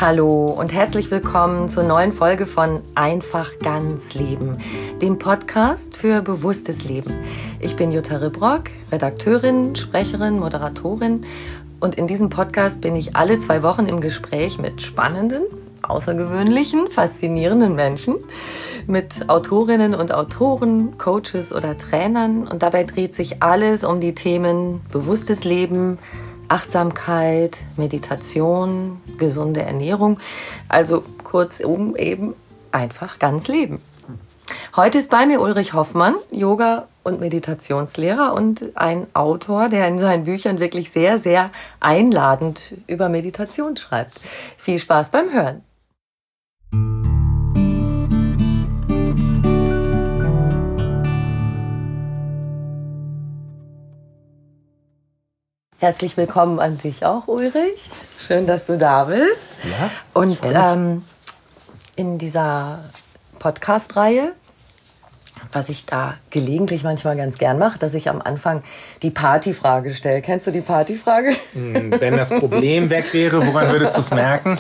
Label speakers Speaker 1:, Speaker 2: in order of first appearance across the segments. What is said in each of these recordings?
Speaker 1: Hallo und herzlich willkommen zur neuen Folge von Einfach ganz Leben, dem Podcast für bewusstes Leben. Ich bin Jutta Ribrock, Redakteurin, Sprecherin, Moderatorin und in diesem Podcast bin ich alle 2 Wochen im Gespräch mit spannenden, außergewöhnlichen, faszinierenden Menschen, mit Autorinnen und Autoren, Coaches oder Trainern und dabei dreht sich alles um die Themen bewusstes Leben, Achtsamkeit, Meditation, gesunde Ernährung, also kurzum eben einfach ganz leben. Heute ist bei mir Ulrich Hoffmann, Yoga- und Meditationslehrer und ein Autor, der in seinen Büchern wirklich sehr, sehr einladend über Meditation schreibt. Viel Spaß beim Hören. Herzlich willkommen an dich auch, Ulrich. Schön, dass du da bist.
Speaker 2: Ja,
Speaker 1: und in dieser Podcast-Reihe, was ich da gelegentlich manchmal ganz gern mache, dass ich am Anfang die Partyfrage stelle. Kennst du die Partyfrage?
Speaker 2: Wenn das Problem weg wäre, woran würdest du es merken?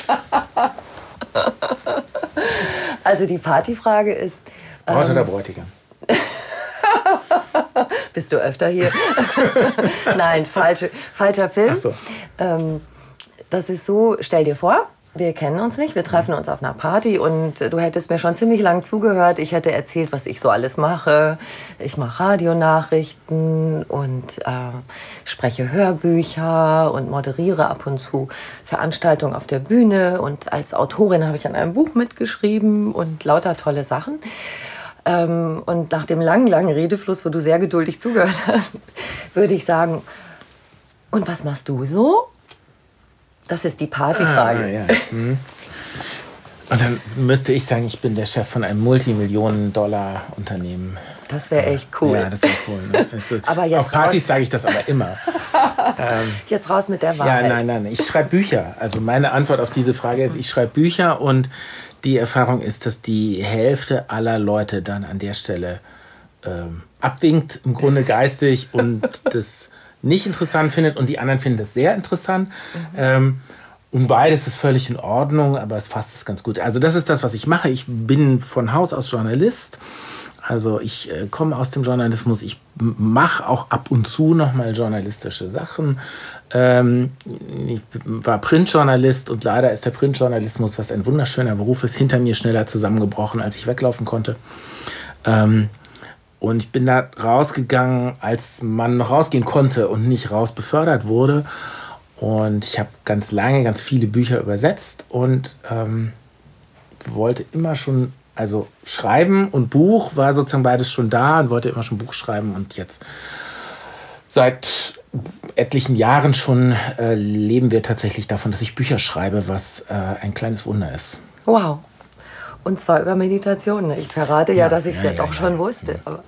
Speaker 1: Also die Partyfrage ist...
Speaker 2: Braut oder Bräutigam?
Speaker 1: Bist du öfter hier? Nein, falscher Film.
Speaker 2: Ach so.
Speaker 1: Das ist so, stell dir vor, wir kennen uns nicht, wir treffen uns auf einer Party und du hättest mir schon ziemlich lang zugehört. Ich hätte erzählt, was ich so alles mache. Ich mache Radionachrichten und spreche Hörbücher und moderiere ab und zu Veranstaltungen auf der Bühne. Und als Autorin habe ich an einem Buch mitgeschrieben und lauter tolle Sachen. Und nach dem langen Redefluss, wo du sehr geduldig zugehört hast, würde ich sagen, und was machst du so? Das ist die Partyfrage.
Speaker 2: Ja. Und dann müsste ich sagen, ich bin der Chef von einem Multimillionen-Dollar-Unternehmen.
Speaker 1: Das wäre echt cool.
Speaker 2: Ja, das wäre cool. Ne?
Speaker 1: Aber jetzt
Speaker 2: auf Partys sage ich das aber immer.
Speaker 1: Jetzt raus mit der Wahrheit.
Speaker 2: Ja, nein. Ich schreibe Bücher. Also meine Antwort auf diese Frage ist, ich schreibe Bücher und die Erfahrung ist, dass die Hälfte aller Leute dann an der Stelle abwinkt, im Grunde geistig und das nicht interessant findet und die anderen finden das sehr interessant. Und beides ist völlig in Ordnung, aber es fasst es ganz gut. Also das ist das, was ich mache. Ich bin von Haus aus Journalist. Also ich komme aus dem Journalismus. Ich mache auch ab und zu nochmal journalistische Sachen. Ich war Printjournalist und leider ist der Printjournalismus, was ein wunderschöner Beruf ist, hinter mir schneller zusammengebrochen, als ich weglaufen konnte. Und ich bin da rausgegangen, als man noch rausgehen konnte und nicht raus befördert wurde. Und ich habe ganz lange, ganz viele Bücher übersetzt und wollte immer schon, also schreiben und Buch war sozusagen beides schon da und wollte immer schon Buch schreiben. Und jetzt seit etlichen Jahren schon leben wir tatsächlich davon, dass ich Bücher schreibe, was ein kleines Wunder ist.
Speaker 1: Wow. Und zwar über Meditation. Ich verrate ja, dass ich es doch schon wusste. Aber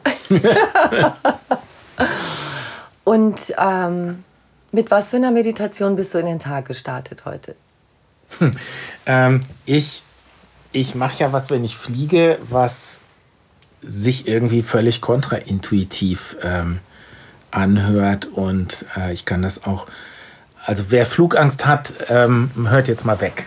Speaker 1: Und mit was für einer Meditation bist du in den Tag gestartet heute?
Speaker 2: Ich mache ja was, wenn ich fliege, was sich irgendwie völlig kontraintuitiv anhört. Und ich kann das auch... Also wer Flugangst hat, hört jetzt mal weg.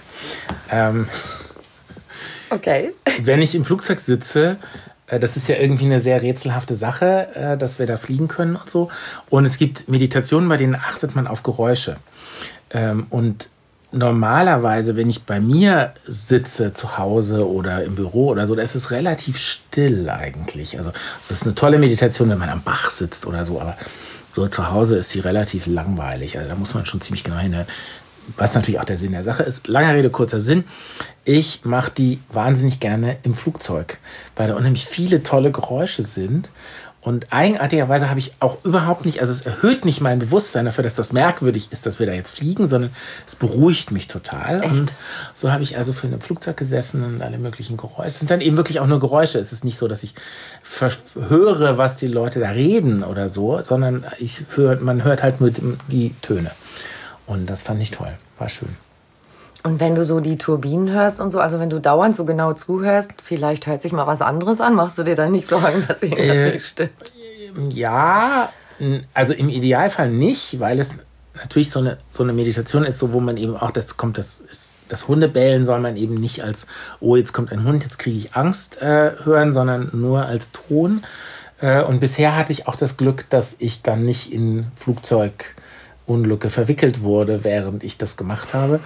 Speaker 1: Okay.
Speaker 2: Wenn ich im Flugzeug sitze, das ist ja irgendwie eine sehr rätselhafte Sache, dass wir da fliegen können und so. Und es gibt Meditationen, bei denen achtet man auf Geräusche. Und normalerweise, wenn ich bei mir sitze, zu Hause oder im Büro oder so, da ist es relativ still eigentlich. Also es ist eine tolle Meditation, wenn man am Bach sitzt oder so, aber so zu Hause ist sie relativ langweilig. Also da muss man schon ziemlich genau hinhören. Was natürlich auch der Sinn der Sache ist. Langer Rede, kurzer Sinn. Ich mache die wahnsinnig gerne im Flugzeug, weil da unheimlich viele tolle Geräusche sind. Und eigenartigerweise habe ich auch überhaupt nicht, also es erhöht nicht mein Bewusstsein dafür, dass das merkwürdig ist, dass wir da jetzt fliegen, sondern es beruhigt mich total.
Speaker 1: Echt?
Speaker 2: Und so habe ich also für ein Flugzeug gesessen und alle möglichen Geräusche. Es sind dann eben wirklich auch nur Geräusche. Es ist nicht so, dass ich höre, was die Leute da reden oder so, sondern man hört halt nur die Töne. Und das fand ich toll. War schön.
Speaker 1: Und wenn du so die Turbinen hörst und so, also wenn du dauernd so genau zuhörst, vielleicht hört sich mal was anderes an, machst du dir dann nicht Sorgen, dass irgendwas nicht stimmt?
Speaker 2: Ja, also im Idealfall nicht, weil es natürlich so eine Meditation ist so, wo man eben auch, das Hundebellen soll man eben nicht als, oh, jetzt kommt ein Hund, jetzt kriege ich Angst hören, sondern nur als Ton. Und bisher hatte ich auch das Glück, dass ich dann nicht in Flugzeugunglücke verwickelt wurde, während ich das gemacht habe.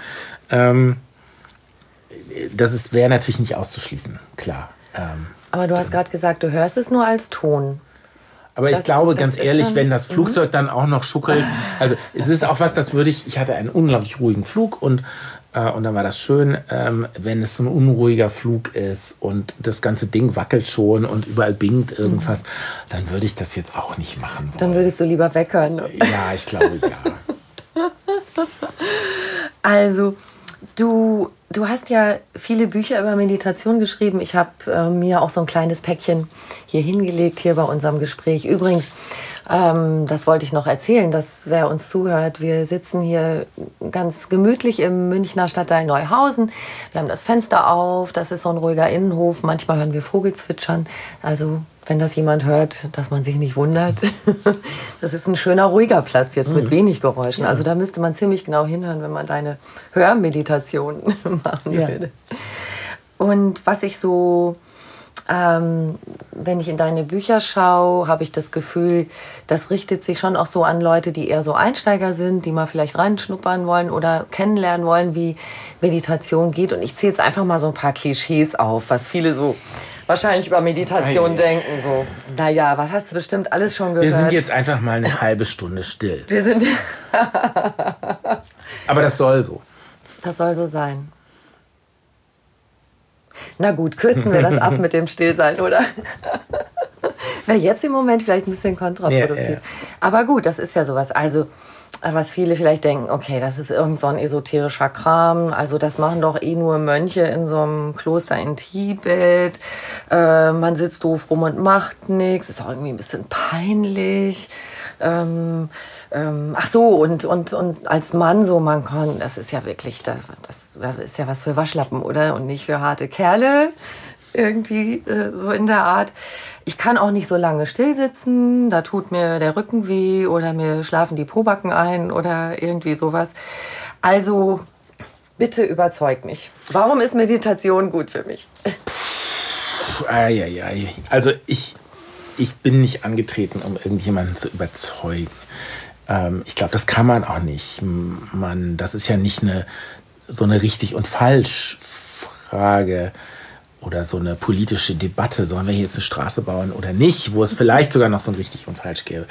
Speaker 2: Das wäre natürlich nicht auszuschließen, klar.
Speaker 1: Aber du hast gerade gesagt, du hörst es nur als Ton.
Speaker 2: Aber ich glaube, ganz ehrlich, wenn das Flugzeug dann auch noch schuckelt, also es ist auch was, ich hatte einen unglaublich ruhigen Flug und dann war das schön, wenn es so ein unruhiger Flug ist und das ganze Ding wackelt schon und überall bingt irgendwas, dann würde ich das jetzt auch nicht machen wollen.
Speaker 1: Dann würdest du lieber weghören.
Speaker 2: Ja, ich glaube, ja.
Speaker 1: Also, du hast ja viele Bücher über Meditation geschrieben. Ich habe mir auch so ein kleines Päckchen hier hingelegt, hier bei unserem Gespräch. Übrigens, das wollte ich noch erzählen, dass wer uns zuhört, wir sitzen hier ganz gemütlich im Münchner Stadtteil Neuhausen. Wir haben das Fenster auf, das ist so ein ruhiger Innenhof. Manchmal hören wir Vogelzwitschern. Also, wenn das jemand hört, dass man sich nicht wundert. Das ist ein schöner, ruhiger Platz jetzt mit wenig Geräuschen. Also da müsste man ziemlich genau hinhören, wenn man deine Hörmeditation machen würde. Und was ich so, wenn ich in deine Bücher schaue, habe ich das Gefühl, das richtet sich schon auch so an Leute, die eher so Einsteiger sind, die mal vielleicht reinschnuppern wollen oder kennenlernen wollen, wie Meditation geht. Und ich zähle jetzt einfach mal so ein paar Klischees auf, was viele so wahrscheinlich über Meditation denken. So, naja, was hast du bestimmt alles schon gehört?
Speaker 2: Wir sind jetzt einfach mal eine halbe Stunde still.
Speaker 1: Wir sind
Speaker 2: Aber das soll so.
Speaker 1: Das soll so sein. Na gut, kürzen wir das ab mit dem Stillsein, oder? Wäre jetzt im Moment vielleicht ein bisschen kontraproduktiv. Ja. Aber gut, das ist ja sowas. Also, was viele vielleicht denken, okay, das ist irgend so ein esoterischer Kram. Also das machen doch nur Mönche in so einem Kloster in Tibet. Man sitzt doof rum und macht nichts. Ist auch irgendwie ein bisschen peinlich. Ach so, und als Mann so, man kann, das ist ja wirklich, das ist ja was für Waschlappen, oder? Und nicht für harte Kerle. Irgendwie so in der Art. Ich kann auch nicht so lange still sitzen, da tut mir der Rücken weh oder mir schlafen die Pobacken ein oder irgendwie sowas. Also bitte überzeug mich. Warum ist Meditation gut für mich?
Speaker 2: Also ich bin nicht angetreten, um irgendjemanden zu überzeugen. Ich glaube, das kann man auch nicht. Das ist ja nicht so eine richtig und falsch Frage oder so eine politische Debatte, sollen wir hier jetzt eine Straße bauen oder nicht, wo es vielleicht sogar noch so ein richtig und falsch gäbe.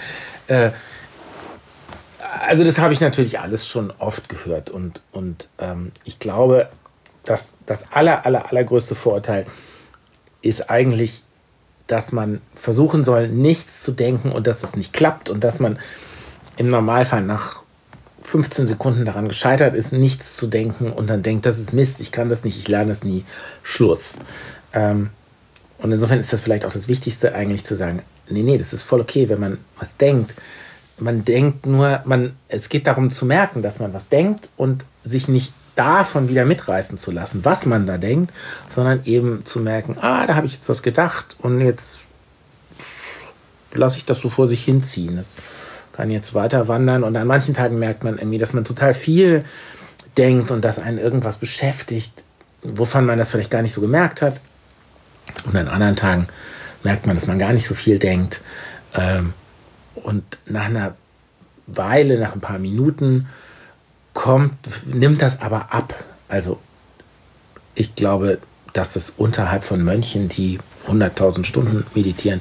Speaker 2: Also das habe ich natürlich alles schon oft gehört und ich glaube, dass das allergrößte Vorurteil ist eigentlich, dass man versuchen soll, nichts zu denken und dass das nicht klappt und dass man im Normalfall nach 15 Sekunden daran gescheitert ist, nichts zu denken und dann denkt, das ist Mist, ich kann das nicht, ich lerne das nie, Schluss. Und insofern ist das vielleicht auch das Wichtigste eigentlich zu sagen, nee, das ist voll okay, wenn man was denkt. Man denkt nur, es geht darum zu merken, dass man was denkt und sich nicht davon wieder mitreißen zu lassen, was man da denkt, sondern eben zu merken, da habe ich jetzt was gedacht und jetzt lasse ich das so vor sich hinziehen. Das kann jetzt weiter wandern und an manchen Tagen merkt man irgendwie, dass man total viel denkt und dass einen irgendwas beschäftigt, wovon man das vielleicht gar nicht so gemerkt hat. Und an anderen Tagen merkt man, dass man gar nicht so viel denkt. Und nach einer Weile, nach ein paar Minuten, nimmt das aber ab. Also ich glaube, dass das unterhalb von Mönchen, die 100.000 Stunden meditieren,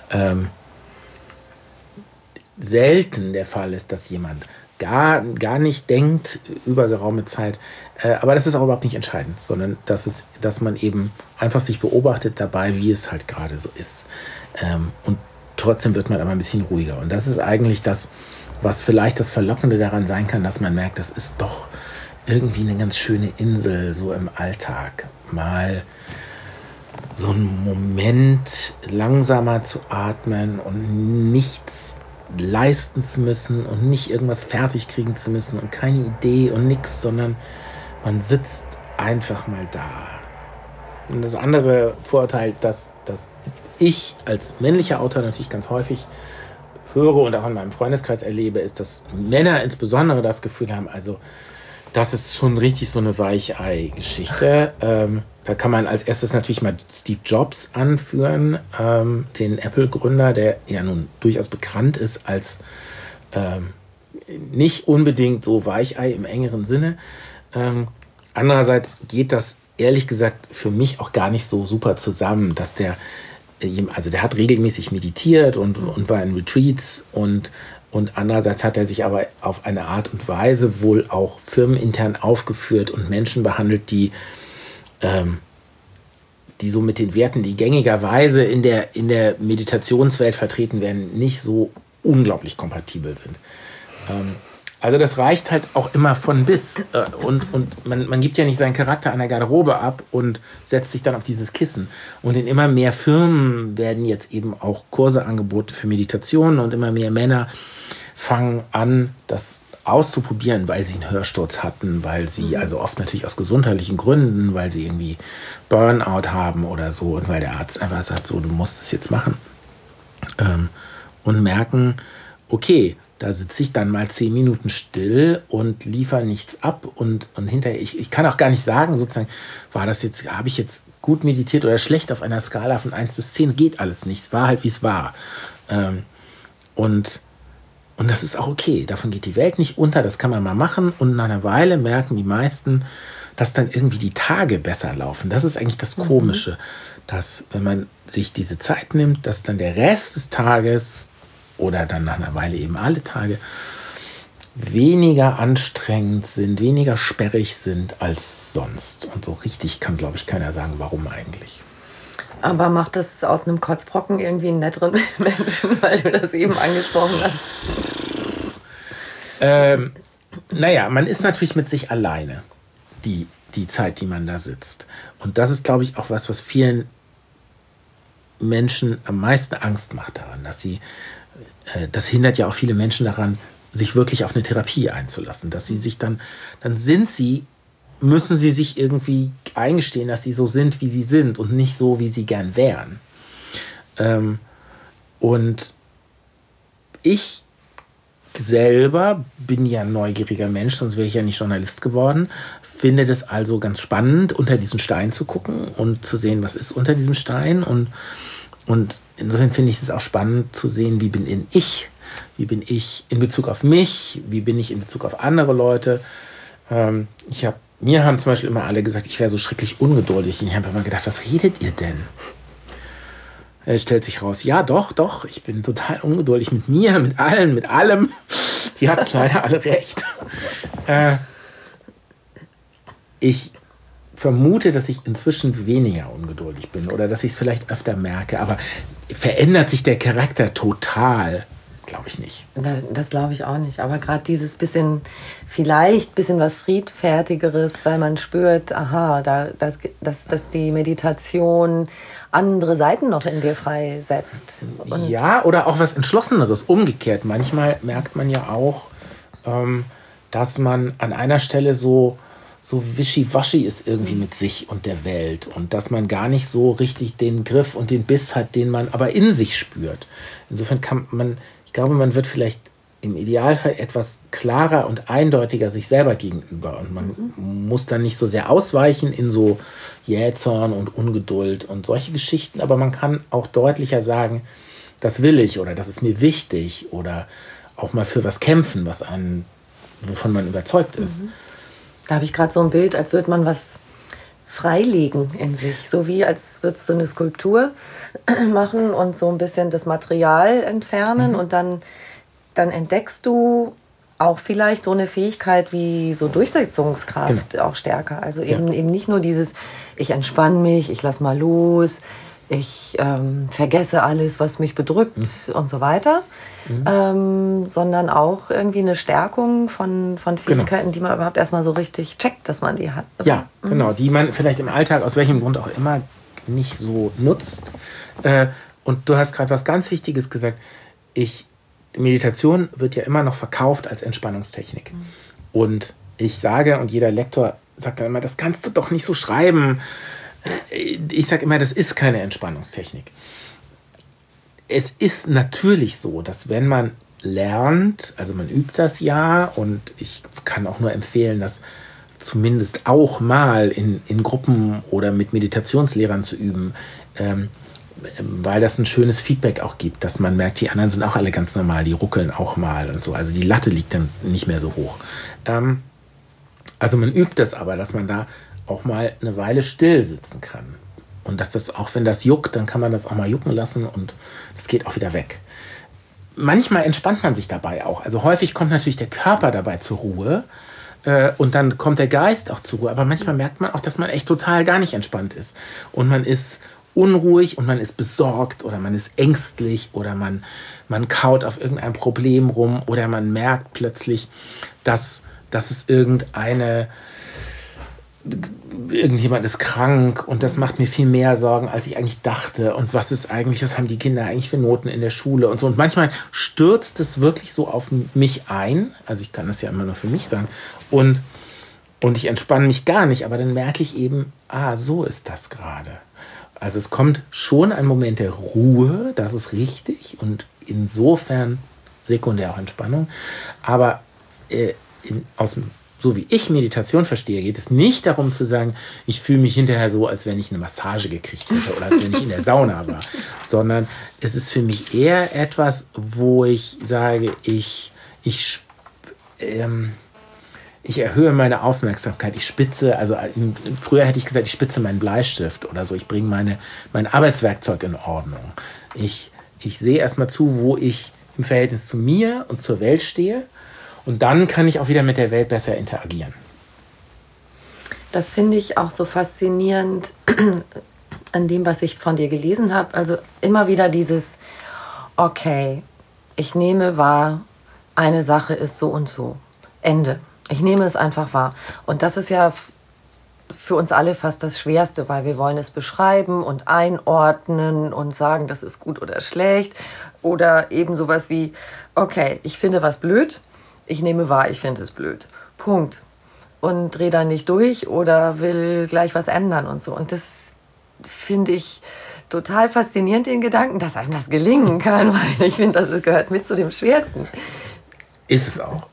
Speaker 2: selten der Fall ist, dass jemand gar nicht denkt über geraume Zeit. Aber das ist auch überhaupt nicht entscheidend, sondern dass man eben einfach sich beobachtet dabei, wie es halt gerade so ist. Und trotzdem wird man aber ein bisschen ruhiger. Und das ist eigentlich das, was vielleicht das Verlockende daran sein kann, dass man merkt, das ist doch irgendwie eine ganz schöne Insel, so im Alltag. Mal so einen Moment langsamer zu atmen und nichts leisten zu müssen und nicht irgendwas fertig kriegen zu müssen und keine Idee und nichts, sondern man sitzt einfach mal da. Und das andere Vorurteil, dass ich als männlicher Autor natürlich ganz häufig höre und auch in meinem Freundeskreis erlebe, ist, dass Männer insbesondere das Gefühl haben, also das ist schon richtig so eine Weichei-Geschichte. Da kann man als erstes natürlich mal Steve Jobs anführen, den Apple-Gründer, der ja nun durchaus bekannt ist als nicht unbedingt so Weichei im engeren Sinne. Andererseits geht das ehrlich gesagt für mich auch gar nicht so super zusammen, dass der hat regelmäßig meditiert und war in Retreats und andererseits hat er sich aber auf eine Art und Weise wohl auch firmenintern aufgeführt und Menschen behandelt, die so mit den Werten, die gängigerweise in der Meditationswelt vertreten werden, nicht so unglaublich kompatibel sind. Also das reicht halt auch immer von bis. Und man gibt ja nicht seinen Charakter an der Garderobe ab und setzt sich dann auf dieses Kissen. Und in immer mehr Firmen werden jetzt eben auch Kurse angeboten für Meditation und immer mehr Männer fangen an, das auszuprobieren, weil sie einen Hörsturz hatten, weil sie, also oft natürlich aus gesundheitlichen Gründen, weil sie irgendwie Burnout haben oder so und weil der Arzt einfach sagt, so, du musst das jetzt machen. Und merken, okay, da sitze ich dann mal 10 Minuten still und liefere nichts ab und hinterher, ich kann auch gar nicht sagen, sozusagen, habe ich jetzt gut meditiert oder schlecht auf einer Skala von 1 bis 10, geht alles nicht, es war halt, wie es war. Und das ist auch okay, davon geht die Welt nicht unter, das kann man mal machen und nach einer Weile merken die meisten, dass dann irgendwie die Tage besser laufen. Das ist eigentlich das Komische, dass wenn man sich diese Zeit nimmt, dass dann der Rest des Tages oder dann nach einer Weile eben alle Tage weniger anstrengend sind, weniger sperrig sind als sonst. Und so richtig kann, glaube ich, keiner sagen, warum eigentlich.
Speaker 1: Aber macht das aus einem Kotzbrocken irgendwie einen netteren Menschen, weil du das eben angesprochen hast?
Speaker 2: Naja, man ist natürlich mit sich alleine, die Zeit, die man da sitzt. Und das ist, glaube ich, auch was vielen Menschen am meisten Angst macht daran, dass sie das hindert ja auch viele Menschen daran, sich wirklich auf eine Therapie einzulassen. Dass sie sich dann müssen sie sich irgendwie eingestehen, dass sie so sind, wie sie sind und nicht so, wie sie gern wären. Und ich selber bin ja ein neugieriger Mensch, sonst wäre ich ja nicht Journalist geworden, finde das also ganz spannend, unter diesen Stein zu gucken und zu sehen, was ist unter diesem Stein und insofern finde ich es auch spannend zu sehen, wie bin ich in Bezug auf mich, wie bin ich in Bezug auf andere Leute. Mir haben zum Beispiel immer alle gesagt, ich wäre so schrecklich ungeduldig. Und ich habe immer gedacht, was redet ihr denn? Es stellt sich raus, ja doch, ich bin total ungeduldig mit mir, mit allem. Die hatten leider alle recht. Ich vermute, dass ich inzwischen weniger ungeduldig bin oder dass ich es vielleicht öfter merke, aber verändert sich der Charakter total? Glaube ich nicht.
Speaker 1: Das glaube ich auch nicht. Aber gerade dieses vielleicht bisschen was Friedfertigeres, weil man spürt, aha, dass die Meditation andere Seiten noch in dir freisetzt. Und
Speaker 2: ja, oder auch was Entschlosseneres. Umgekehrt. Manchmal merkt man ja auch, dass man an einer Stelle so wischiwaschi ist irgendwie mit sich und der Welt und dass man gar nicht so richtig den Griff und den Biss hat, den man aber in sich spürt. Insofern ich glaube, man wird vielleicht im Idealfall etwas klarer und eindeutiger sich selber gegenüber und man muss dann nicht so sehr ausweichen in so Jähzorn und Ungeduld und solche Geschichten, aber man kann auch deutlicher sagen, das will ich oder das ist mir wichtig oder auch mal für was kämpfen, wovon man überzeugt ist.
Speaker 1: Da habe ich gerade so ein Bild, als würde man was freilegen in sich. So wie als würdest du eine Skulptur machen und so ein bisschen das Material entfernen und dann entdeckst du auch vielleicht so eine Fähigkeit wie so Durchsetzungskraft auch stärker. Also eben nicht nur dieses, ich entspanne mich, ich lass mal los, ich vergesse alles, was mich bedrückt und so weiter, sondern auch irgendwie eine Stärkung von Fähigkeiten, die man überhaupt erstmal so richtig checkt, dass man die hat. Oder?
Speaker 2: Ja, genau, die man vielleicht im Alltag aus welchem Grund auch immer nicht so nutzt. Und du hast gerade was ganz Wichtiges gesagt. Meditation wird ja immer noch verkauft als Entspannungstechnik. Und ich sage, und jeder Lektor sagt dann immer, das kannst du doch nicht so schreiben. Ich sage immer, das ist keine Entspannungstechnik. es ist natürlich so, dass wenn man lernt, also man übt das ja, und ich kann auch nur empfehlen, das zumindest auch mal in Gruppen oder mit Meditationslehrern zu üben, weil das ein schönes Feedback auch gibt, dass man merkt, die anderen sind auch alle ganz normal, die ruckeln auch mal und so. Also die Latte liegt dann nicht mehr so hoch. Also man übt das aber, dass man da auch mal eine Weile still sitzen kann. Und dass das, auch wenn das juckt, dann kann man das auch mal jucken lassen und das geht auch wieder weg. Manchmal entspannt man sich dabei auch. Also häufig kommt natürlich der Körper dabei zur Ruhe und dann kommt der Geist auch zur Ruhe. Aber manchmal merkt man auch, dass man echt total gar nicht entspannt ist. Und man ist unruhig und man ist besorgt oder man ist ängstlich oder man kaut auf irgendein Problem rum oder man merkt plötzlich, dass es irgendjemand ist krank und das macht mir viel mehr Sorgen, als ich eigentlich dachte. Und was haben die Kinder eigentlich für Noten in der Schule und so. Und manchmal stürzt es wirklich so auf mich ein. Also ich kann das ja immer nur für mich sagen. Und ich entspanne mich gar nicht. Aber dann merke ich eben, so ist das gerade. Also es kommt schon ein Moment der Ruhe, das ist richtig. Und insofern sekundär auch Entspannung. Aber so wie ich Meditation verstehe, geht es nicht darum zu sagen, ich fühle mich hinterher so, als wenn ich eine Massage gekriegt hätte oder als wenn ich in der Sauna war, sondern es ist für mich eher etwas, wo ich sage, ich erhöhe meine Aufmerksamkeit, ich spitze, also früher hätte ich gesagt, ich spitze meinen Bleistift oder so, ich bringe mein Arbeitswerkzeug in Ordnung. Ich sehe erstmal zu, wo ich im Verhältnis zu mir und zur Welt stehe. Und dann kann ich auch wieder mit der Welt besser interagieren.
Speaker 1: Das finde ich auch so faszinierend an dem, was ich von dir gelesen habe. Also immer wieder dieses, okay, ich nehme wahr, eine Sache ist so und so. Ende. Ich nehme es einfach wahr. Und das ist ja für uns alle fast das Schwerste, weil wir wollen es beschreiben und einordnen und sagen, das ist gut oder schlecht. Oder eben sowas wie, okay, ich finde was blöd. Ich nehme wahr, ich finde es blöd. Punkt. Und drehe dann nicht durch oder will gleich was ändern und so. Und das finde ich total faszinierend, den Gedanken, dass einem das gelingen kann, weil ich finde, das gehört mit zu dem Schwersten.
Speaker 2: Ist es auch.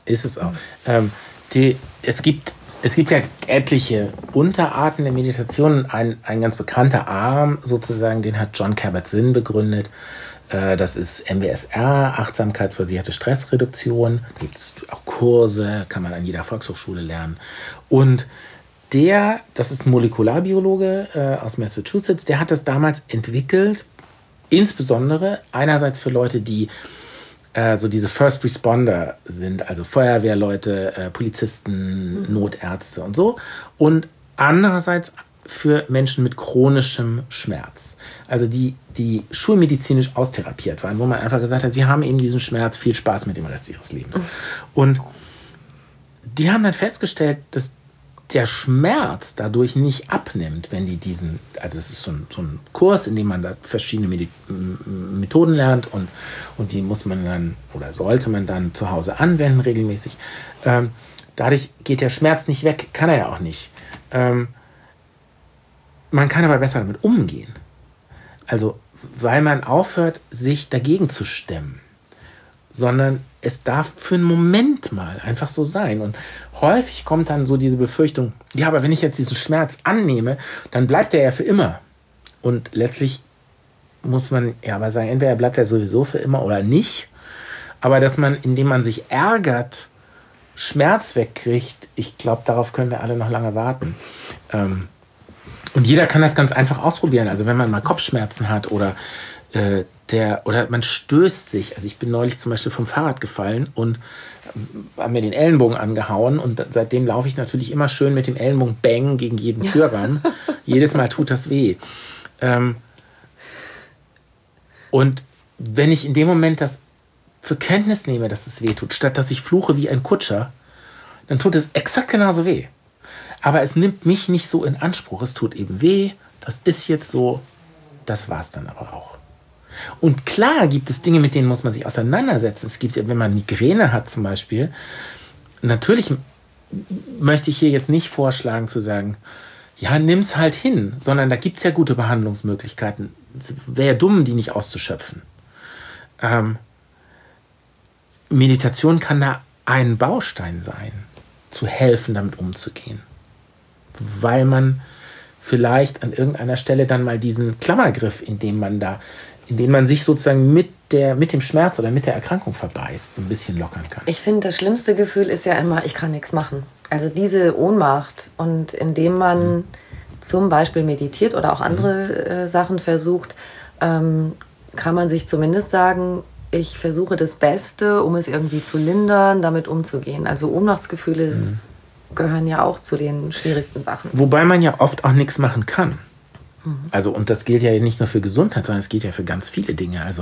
Speaker 2: Es gibt ja etliche Unterarten der Meditation. Ein ganz bekannter Arm sozusagen, den hat Jon Kabat-Zinn begründet. Das ist MBSR, achtsamkeitsbasierte Stressreduktion. Da gibt es auch Kurse, kann man an jeder Volkshochschule lernen. Und das ist ein Molekularbiologe aus Massachusetts, der hat das damals entwickelt, insbesondere einerseits für Leute, die so diese First Responder sind, also Feuerwehrleute, Polizisten, Notärzte und so. Und andererseits für Menschen mit chronischem Schmerz. Also die schulmedizinisch austherapiert waren, wo man einfach gesagt hat, sie haben eben diesen Schmerz, viel Spaß mit dem Rest ihres Lebens. Und die haben dann festgestellt, dass der Schmerz dadurch nicht abnimmt, wenn die also es ist so ein Kurs, in dem man da verschiedene Methoden lernt und die muss man dann oder sollte man dann zu Hause anwenden regelmäßig. Dadurch geht der Schmerz nicht weg, kann er ja auch nicht. Man kann aber besser damit umgehen. Also, weil man aufhört, sich dagegen zu stemmen. Sondern es darf für einen Moment mal einfach so sein. Und häufig kommt dann so diese Befürchtung, ja, aber wenn ich jetzt diesen Schmerz annehme, dann bleibt er ja für immer. Und letztlich muss man ja aber sagen, entweder bleibt er sowieso für immer oder nicht. Aber dass man, indem man sich ärgert, Schmerz wegkriegt, ich glaube, darauf können wir alle noch lange warten. Und jeder kann das ganz einfach ausprobieren. Also wenn man mal Kopfschmerzen hat oder man stößt sich. Also ich bin neulich zum Beispiel vom Fahrrad gefallen und habe mir den Ellenbogen angehauen und seitdem laufe ich natürlich immer schön mit dem Ellenbogen bang gegen jeden Türrahmen. Jedes Mal tut das weh. Und wenn ich in dem Moment das zur Kenntnis nehme, dass es weh tut, statt dass ich fluche wie ein Kutscher, dann tut es exakt genauso weh. Aber es nimmt mich nicht so in Anspruch. Es tut eben weh, das ist jetzt so, das war's dann aber auch. Und klar gibt es Dinge, mit denen muss man sich auseinandersetzen. Es gibt, wenn man Migräne hat zum Beispiel, natürlich möchte ich hier jetzt nicht vorschlagen zu sagen, ja, nimm's halt hin, sondern da gibt es ja gute Behandlungsmöglichkeiten. Es wäre dumm, die nicht auszuschöpfen. Meditation kann da ein Baustein sein, zu helfen, damit umzugehen. Weil man vielleicht an irgendeiner Stelle dann mal diesen Klammergriff, in dem man sich sozusagen mit dem Schmerz oder mit der Erkrankung verbeißt, so ein bisschen lockern kann.
Speaker 1: Ich finde, das schlimmste Gefühl ist ja immer, ich kann nichts machen. Also diese Ohnmacht. Und indem man zum Beispiel meditiert oder auch andere Sachen versucht, kann man sich zumindest sagen, ich versuche das Beste, um es irgendwie zu lindern, damit umzugehen. Also Ohnmachtsgefühle gehören ja auch zu den schwierigsten Sachen.
Speaker 2: Wobei man ja oft auch nichts machen kann. Also, und das gilt ja nicht nur für Gesundheit, sondern es gilt ja für ganz viele Dinge. Also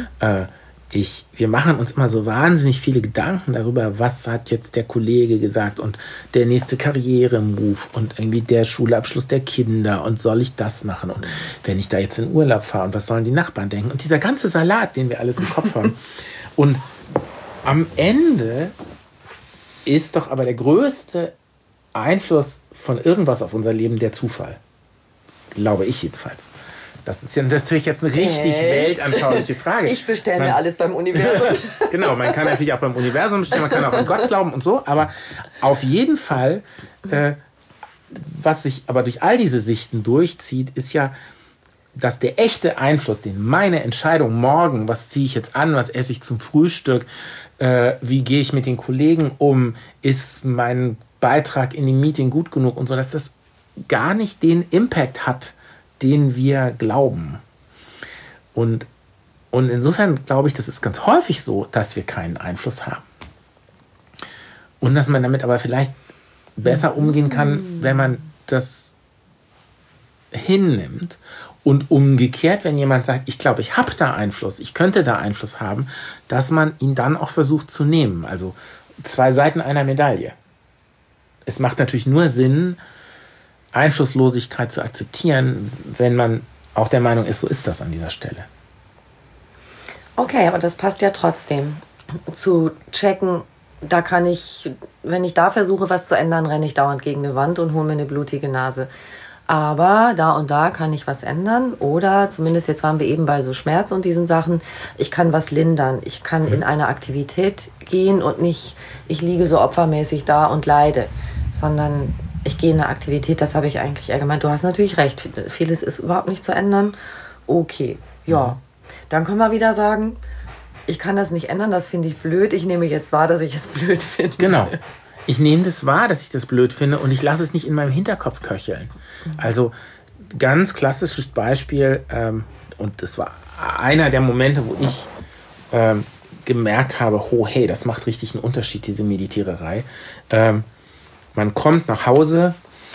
Speaker 2: wir machen uns immer so wahnsinnig viele Gedanken darüber, was hat jetzt der Kollege gesagt und der nächste Karrieremove und irgendwie der Schulabschluss der Kinder und soll ich das machen und wenn ich da jetzt in Urlaub fahre und was sollen die Nachbarn denken und dieser ganze Salat, den wir alles im Kopf haben. Und am Ende ist doch aber der größte Einfluss von irgendwas auf unser Leben der Zufall. Glaube ich jedenfalls. Das ist ja natürlich jetzt eine richtig weltanschauliche Frage.
Speaker 1: Ich bestelle mir alles beim Universum.
Speaker 2: Genau, man kann natürlich auch beim Universum bestellen, man kann auch an Gott glauben und so, aber auf jeden Fall, was sich aber durch all diese Sichten durchzieht, ist ja, dass der echte Einfluss, den meine Entscheidung morgen, was ziehe ich jetzt an, was esse ich zum Frühstück, wie gehe ich mit den Kollegen um, ist mein Beitrag in dem Meeting gut genug und so, dass das gar nicht den Impact hat, den wir glauben. Und insofern glaube ich, das ist ganz häufig so, dass wir keinen Einfluss haben. Und dass man damit aber vielleicht besser umgehen kann, wenn man das hinnimmt. Und umgekehrt, wenn jemand sagt, ich glaube, ich habe da Einfluss, ich könnte da Einfluss haben, dass man ihn dann auch versucht zu nehmen. Also 2 Seiten einer Medaille. Es macht natürlich nur Sinn, Einflusslosigkeit zu akzeptieren, wenn man auch der Meinung ist, so ist das an dieser Stelle.
Speaker 1: Okay, aber das passt ja trotzdem. Zu checken, da kann ich, wenn ich da versuche, was zu ändern, renne ich dauernd gegen eine Wand und hole mir eine blutige Nase. Aber da und da kann ich was ändern. Oder zumindest jetzt waren wir eben bei so Schmerz und diesen Sachen. Ich kann was lindern. Ich kann in eine Aktivität gehen und nicht, ich liege so opfermäßig da und leide. Sondern ich gehe in eine Aktivität, das habe ich eigentlich eher gemeint. Du hast natürlich recht, vieles ist überhaupt nicht zu ändern. Okay, ja. Dann können wir wieder sagen, ich kann das nicht ändern, das finde ich blöd. Ich nehme jetzt wahr, dass ich es blöd finde.
Speaker 2: Genau. Ich nehme das wahr, dass ich das blöd finde und ich lasse es nicht in meinem Hinterkopf köcheln. Also ganz klassisches Beispiel, und das war einer der Momente, wo ich gemerkt habe, oh hey, das macht richtig einen Unterschied, diese Meditiererei. Man kommt nach Hause,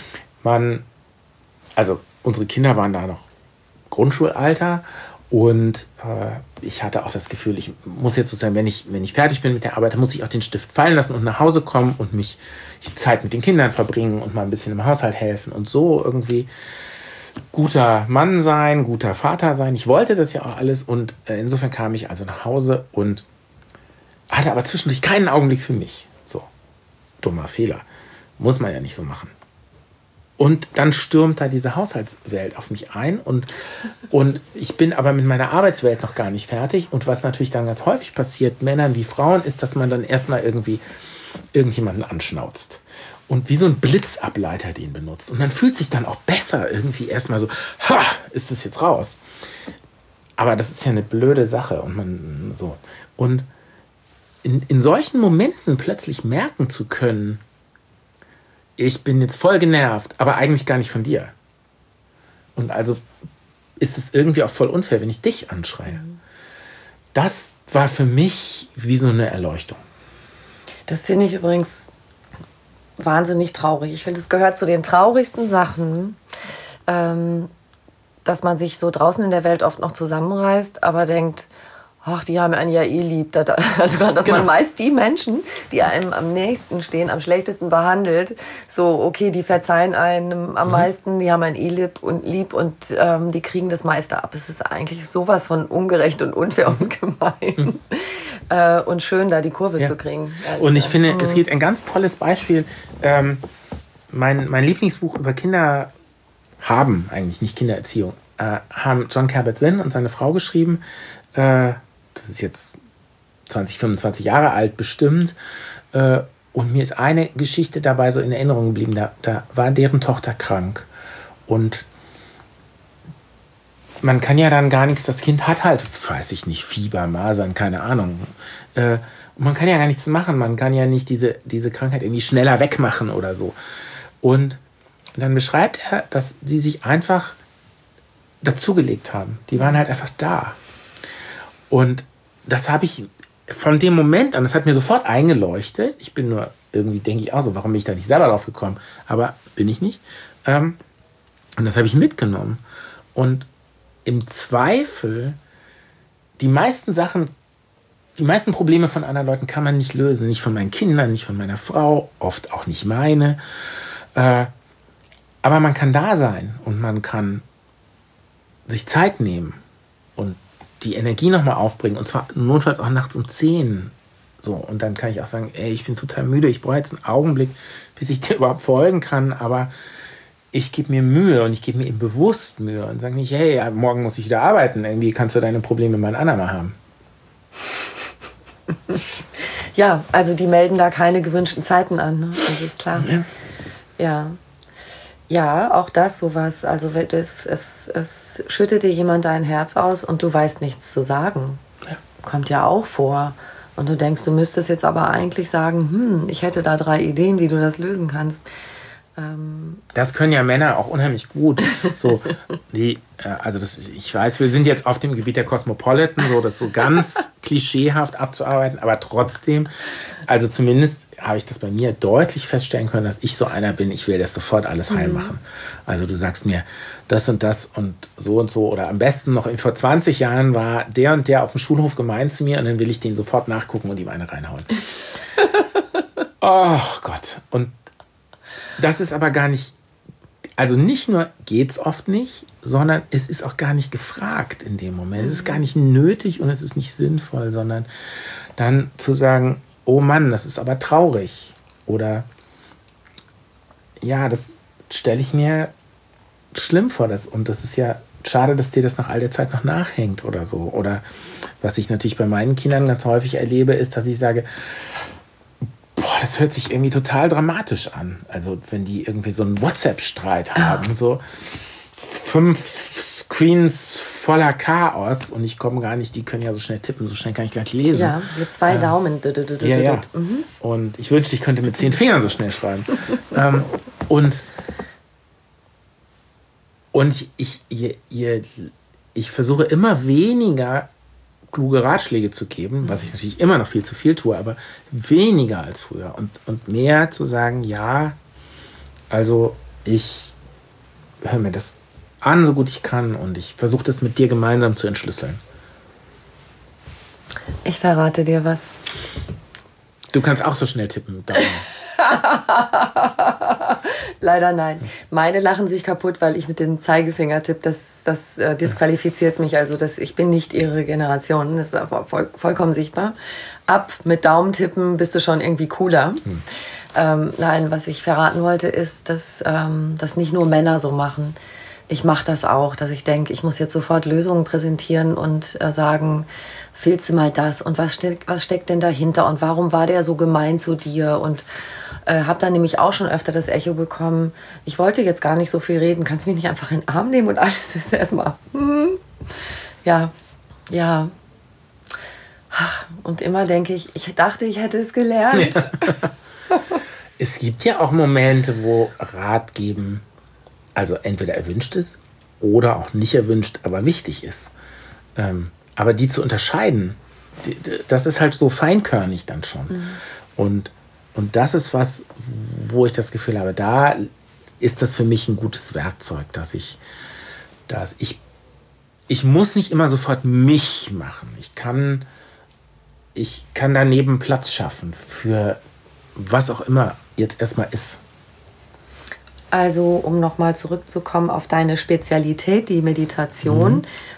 Speaker 2: also unsere Kinder waren da noch Grundschulalter und ich hatte auch das Gefühl, ich muss jetzt sozusagen, wenn ich fertig bin mit der Arbeit, muss ich auch den Stift fallen lassen und nach Hause kommen und mich Zeit mit den Kindern verbringen und mal ein bisschen im Haushalt helfen und so irgendwie guter Mann sein, guter Vater sein. Ich wollte das ja auch alles und insofern kam ich also nach Hause und hatte aber zwischendurch keinen Augenblick für mich. So, dummer Fehler. Muss man ja nicht so machen. Und dann stürmt da diese Haushaltswelt auf mich ein und ich bin aber mit meiner Arbeitswelt noch gar nicht fertig. Und was natürlich dann ganz häufig passiert, Männern wie Frauen, ist, dass man dann erstmal irgendwie irgendjemanden anschnauzt. Und wie so ein Blitzableiter den benutzt. Und man fühlt sich dann auch besser irgendwie erstmal so, ha, ist das jetzt raus? Aber das ist ja eine blöde Sache. Und in solchen Momenten plötzlich merken zu können, ich bin jetzt voll genervt, aber eigentlich gar nicht von dir. Und also ist es irgendwie auch voll unfair, wenn ich dich anschreie. Das war für mich wie so eine Erleuchtung.
Speaker 1: Das finde ich übrigens wahnsinnig traurig. Ich finde, es gehört zu den traurigsten Sachen, dass man sich so draußen in der Welt oft noch zusammenreißt, aber denkt, ach, die haben einen ja eh lieb. Also, dass man meist die Menschen, die einem am nächsten stehen, am schlechtesten behandelt, so, okay, die verzeihen einem am meisten, die haben einen eh lieb und die kriegen das meiste ab. Es ist eigentlich sowas von ungerecht und unfair und gemein. Und schön, da die Kurve zu kriegen.
Speaker 2: Und ich finde, es gibt ein ganz tolles Beispiel. Mein Lieblingsbuch über Kinder eigentlich nicht Kindererziehung, haben Jon Kabat-Zinn und seine Frau geschrieben. das ist jetzt 20, 25 Jahre alt bestimmt. Und mir ist eine Geschichte dabei so in Erinnerung geblieben. Da war deren Tochter krank. Und man kann ja dann gar nichts, das Kind hat halt, weiß ich nicht, Fieber, Masern, keine Ahnung. Und man kann ja gar nichts machen. Man kann ja nicht diese Krankheit irgendwie schneller wegmachen oder so. Und dann beschreibt er, dass sie sich einfach dazugelegt haben. Die waren halt einfach da. Und das habe ich von dem Moment an, das hat mir sofort eingeleuchtet. Ich bin nur irgendwie, denke ich auch so, warum bin ich da nicht selber drauf gekommen? Aber bin ich nicht. Und das habe ich mitgenommen. Und im Zweifel, die meisten Probleme von anderen Leuten kann man nicht lösen. Nicht von meinen Kindern, nicht von meiner Frau, oft auch nicht meine. Aber man kann da sein und man kann sich Zeit nehmen und die Energie nochmal aufbringen. Und zwar notfalls auch nachts um 10. So, und dann kann ich auch sagen, ey, ich bin total müde, ich brauche jetzt einen Augenblick, bis ich dir überhaupt folgen kann, aber ich gebe mir Mühe und ich gebe mir eben bewusst Mühe und sage nicht, hey, ja, morgen muss ich wieder arbeiten, irgendwie kannst du deine Probleme mal ein andermal haben.
Speaker 1: Ja, also die melden da keine gewünschten Zeiten an, ne? Das ist klar. Ja. Ja, auch das sowas. Also es schüttet dir jemand dein Herz aus und du weißt nichts zu sagen. Ja. Kommt ja auch vor. Und du denkst, du müsstest jetzt aber eigentlich sagen, ich hätte da 3 Ideen, wie du das lösen kannst.
Speaker 2: Das können ja Männer auch unheimlich gut. So, ich weiß, wir sind jetzt auf dem Gebiet der Cosmopolitan, so das so ganz klischeehaft abzuarbeiten, aber trotzdem, also zumindest habe ich das bei mir deutlich feststellen können, dass ich so einer bin, ich will das sofort alles heil machen. Also du sagst mir das und so oder am besten noch vor 20 Jahren war der und der auf dem Schulhof gemein zu mir und dann will ich den sofort nachgucken und ihm eine reinhauen. Oh Gott. Und das ist aber gar nicht, also nicht nur geht's oft nicht, sondern es ist auch gar nicht gefragt in dem Moment. Es ist gar nicht nötig und es ist nicht sinnvoll, sondern dann zu sagen, oh Mann, das ist aber traurig. Oder ja, das stelle ich mir schlimm vor. Und das ist ja schade, dass dir das nach all der Zeit noch nachhängt oder so. Oder was ich natürlich bei meinen Kindern ganz häufig erlebe, ist, dass ich sage, das hört sich irgendwie total dramatisch an. Also wenn die irgendwie so einen WhatsApp-Streit haben, so 5 Screens voller Chaos und ich komme gar nicht, die können ja so schnell tippen, so schnell kann ich gar nicht lesen. Ja,
Speaker 1: mit 2 Daumen.
Speaker 2: Ja. Und ich wünschte, ich könnte mit 10 Fingern so schnell schreiben. Und ich versuche immer weniger kluge Ratschläge zu geben, was ich natürlich immer noch viel zu viel tue, aber weniger als früher und mehr zu sagen, ja, also ich höre mir das an, so gut ich kann und ich versuche das mit dir gemeinsam zu entschlüsseln.
Speaker 1: Ich verrate dir was.
Speaker 2: Du kannst auch so schnell tippen.
Speaker 1: Leider nein. Meine lachen sich kaputt, weil ich mit dem Zeigefinger tippe. Das disqualifiziert mich. Also ich bin nicht ihre Generation. Das ist vollkommen sichtbar. Ab mit Daumentippen bist du schon irgendwie cooler. Nein, was ich verraten wollte, ist, dass das nicht nur Männer so machen. Ich mache das auch, dass ich denke, ich muss jetzt sofort Lösungen präsentieren und sagen, willst du mal das und was steckt denn dahinter und warum war der so gemein zu dir und habe dann nämlich auch schon öfter das Echo bekommen, ich wollte jetzt gar nicht so viel reden, kannst du mich nicht einfach in den Arm nehmen und alles ist erstmal, ja. Ach, und immer denke ich dachte, ich hätte es gelernt. Ja.
Speaker 2: Es gibt ja auch Momente, wo Rat geben, also entweder erwünscht ist oder auch nicht erwünscht, aber wichtig ist. Aber die zu unterscheiden, das ist halt so feinkörnig dann schon. Und das ist was, wo ich das Gefühl habe, da ist das für mich ein gutes Werkzeug, dass ich muss nicht immer sofort mich machen. Ich kann daneben Platz schaffen für was auch immer jetzt erstmal ist.
Speaker 1: Also, um nochmal zurückzukommen auf deine Spezialität, die Meditation,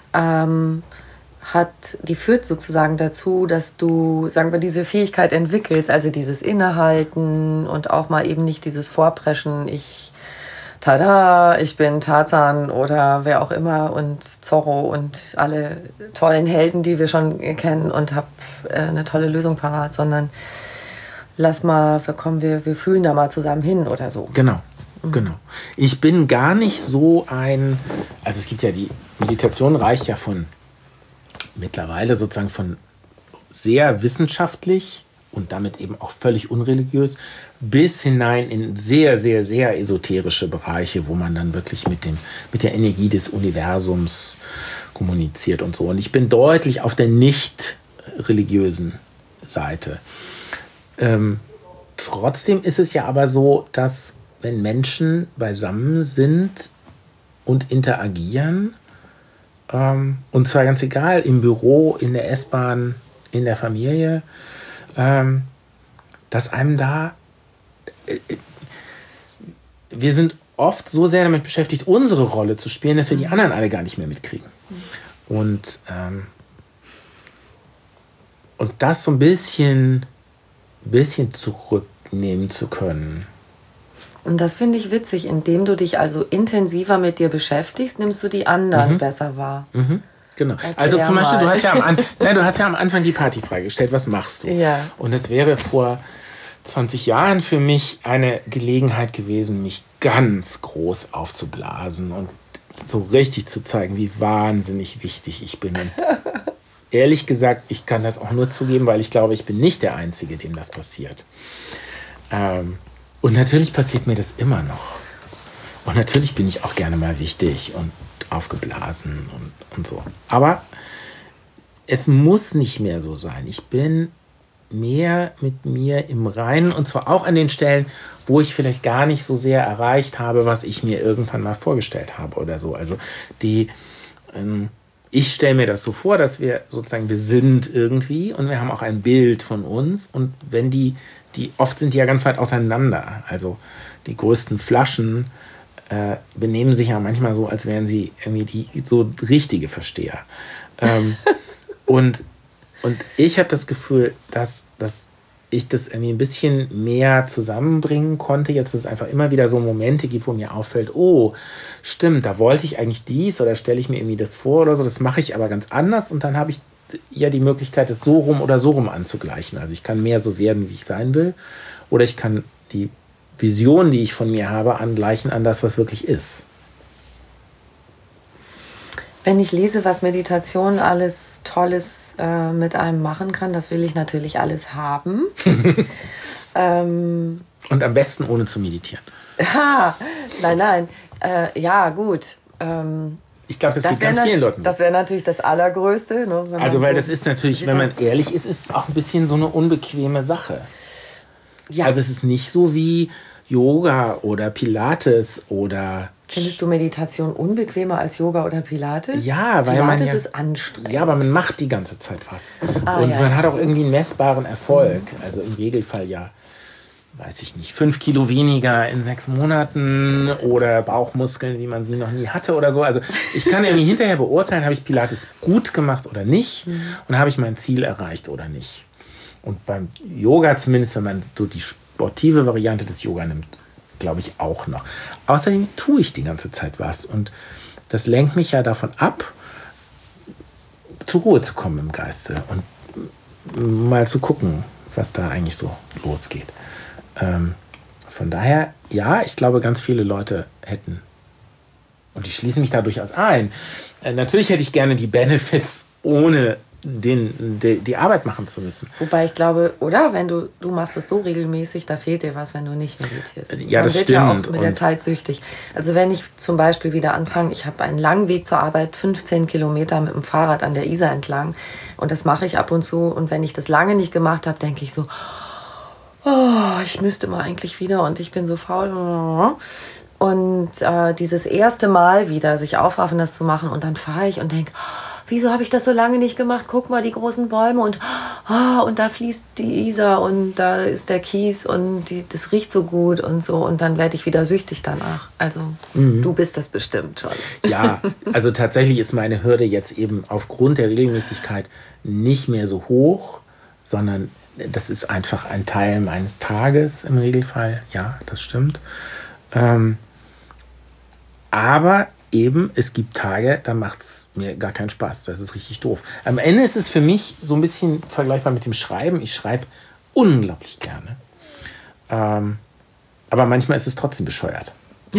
Speaker 1: die führt sozusagen dazu, dass du, sagen wir, diese Fähigkeit entwickelst, also dieses Innehalten und auch mal eben nicht dieses Vorpreschen, ich tada, ich bin Tarzan oder wer auch immer und Zorro und alle tollen Helden, die wir schon kennen und habe eine tolle Lösung parat, sondern lass mal, wir fühlen da mal zusammen hin oder so.
Speaker 2: Genau. Ich bin gar nicht so also es gibt ja die Meditation reicht ja von mittlerweile sozusagen von sehr wissenschaftlich und damit eben auch völlig unreligiös bis hinein in sehr, sehr, sehr esoterische Bereiche, wo man dann wirklich mit der Energie des Universums kommuniziert und so. Und ich bin deutlich auf der nicht religiösen Seite. Trotzdem ist es ja aber so, dass wenn Menschen beisammen sind und interagieren, und zwar ganz egal, im Büro, in der S-Bahn, in der Familie, dass einem da, wir sind oft so sehr damit beschäftigt, unsere Rolle zu spielen, dass wir die anderen alle gar nicht mehr mitkriegen. Und das so ein bisschen zurücknehmen zu können.
Speaker 1: Und das finde ich witzig, indem du dich also intensiver mit dir beschäftigst, nimmst du die anderen besser wahr.
Speaker 2: Genau. Also zum Beispiel, du hast ja am Anfang die Partyfrage gestellt, was machst du?
Speaker 1: Ja.
Speaker 2: Und es wäre vor 20 Jahren für mich eine Gelegenheit gewesen, mich ganz groß aufzublasen und so richtig zu zeigen, wie wahnsinnig wichtig ich bin. Und ehrlich gesagt, ich kann das auch nur zugeben, weil ich glaube, ich bin nicht der Einzige, dem das passiert. Und natürlich passiert mir das immer noch. Und natürlich bin ich auch gerne mal wichtig und aufgeblasen und so. Aber es muss nicht mehr so sein. Ich bin mehr mit mir im Reinen und zwar auch an den Stellen, wo ich vielleicht gar nicht so sehr erreicht habe, was ich mir irgendwann mal vorgestellt habe oder so. Also ich stelle mir das so vor, dass wir sind irgendwie und wir haben auch ein Bild von uns und wenn die oft sind die ja ganz weit auseinander. Also die größten Flaschen benehmen sich ja manchmal so, als wären sie irgendwie die so richtige Versteher. Und ich habe das Gefühl, dass ich das irgendwie ein bisschen mehr zusammenbringen konnte. Jetzt, dass es einfach immer wieder so Momente gibt, wo mir auffällt, oh, stimmt, da wollte ich eigentlich dies oder stelle ich mir irgendwie das vor oder so. Das mache ich aber ganz anders und dann habe ich ja die Möglichkeit, es so rum oder so rum anzugleichen. Also ich kann mehr so werden, wie ich sein will oder ich kann die Vision, die ich von mir habe, angleichen an das, was wirklich ist.
Speaker 1: Wenn ich lese, was Meditation alles Tolles mit einem machen kann, das will ich natürlich alles haben.
Speaker 2: Und am besten ohne zu meditieren.
Speaker 1: Nein. Ja, gut.
Speaker 2: Ich glaube, das geht ganz vielen Leuten.
Speaker 1: Das wäre natürlich das Allergrößte. Ne,
Speaker 2: weil das ist natürlich, wenn man ehrlich ist, ist es auch ein bisschen so eine unbequeme Sache. Ja. Also es ist nicht so wie Yoga oder Pilates oder...
Speaker 1: Findest du Meditation unbequemer als Yoga oder Pilates?
Speaker 2: Ja, weil
Speaker 1: Pilates ist anstrengend.
Speaker 2: Ja, aber man macht die ganze Zeit was. Und man hat auch irgendwie einen messbaren Erfolg. Also im Regelfall ja, weiß ich nicht, 5 Kilo weniger in 6 Monaten oder Bauchmuskeln, wie man sie noch nie hatte oder so. Also ich kann irgendwie hinterher beurteilen, habe ich Pilates gut gemacht oder nicht und habe ich mein Ziel erreicht oder nicht. Und beim Yoga zumindest, wenn man so die sportive Variante des Yoga nimmt, glaube ich auch noch. Außerdem tue ich die ganze Zeit was und das lenkt mich ja davon ab, zur Ruhe zu kommen im Geiste und mal zu gucken, was da eigentlich so losgeht. Von daher, ja, ich glaube, ganz viele Leute hätten, und ich schließe mich da durchaus ein, natürlich hätte ich gerne die Benefits, ohne die Arbeit machen zu müssen.
Speaker 1: Wobei ich glaube, oder? Wenn du machst es so regelmäßig, da fehlt dir was, wenn du nicht meditierst.
Speaker 2: Ja, das stimmt.
Speaker 1: Man wird ja auch mit der Zeit süchtig. Also wenn ich zum Beispiel wieder anfange, ich habe einen langen Weg zur Arbeit, 15 Kilometer mit dem Fahrrad an der Isar entlang und das mache ich ab und zu und wenn ich das lange nicht gemacht habe, denke ich so, oh, ich müsste mal eigentlich wieder und ich bin so faul. Und dieses erste Mal wieder sich aufraffen, das zu machen und dann fahre ich und denke, wieso habe ich das so lange nicht gemacht? Guck mal, die großen Bäume und da fließt die Isar und da ist der Kies und das riecht so gut und so und dann werde ich wieder süchtig danach. Also du bist das bestimmt schon.
Speaker 2: Ja, also tatsächlich ist meine Hürde jetzt eben aufgrund der Regelmäßigkeit nicht mehr so hoch, sondern das ist einfach ein Teil meines Tages im Regelfall. Ja, das stimmt. Aber eben, es gibt Tage, da macht es mir gar keinen Spaß. Das ist richtig doof. Am Ende ist es für mich so ein bisschen vergleichbar mit dem Schreiben. Ich schreibe unglaublich gerne. Aber manchmal ist es trotzdem bescheuert.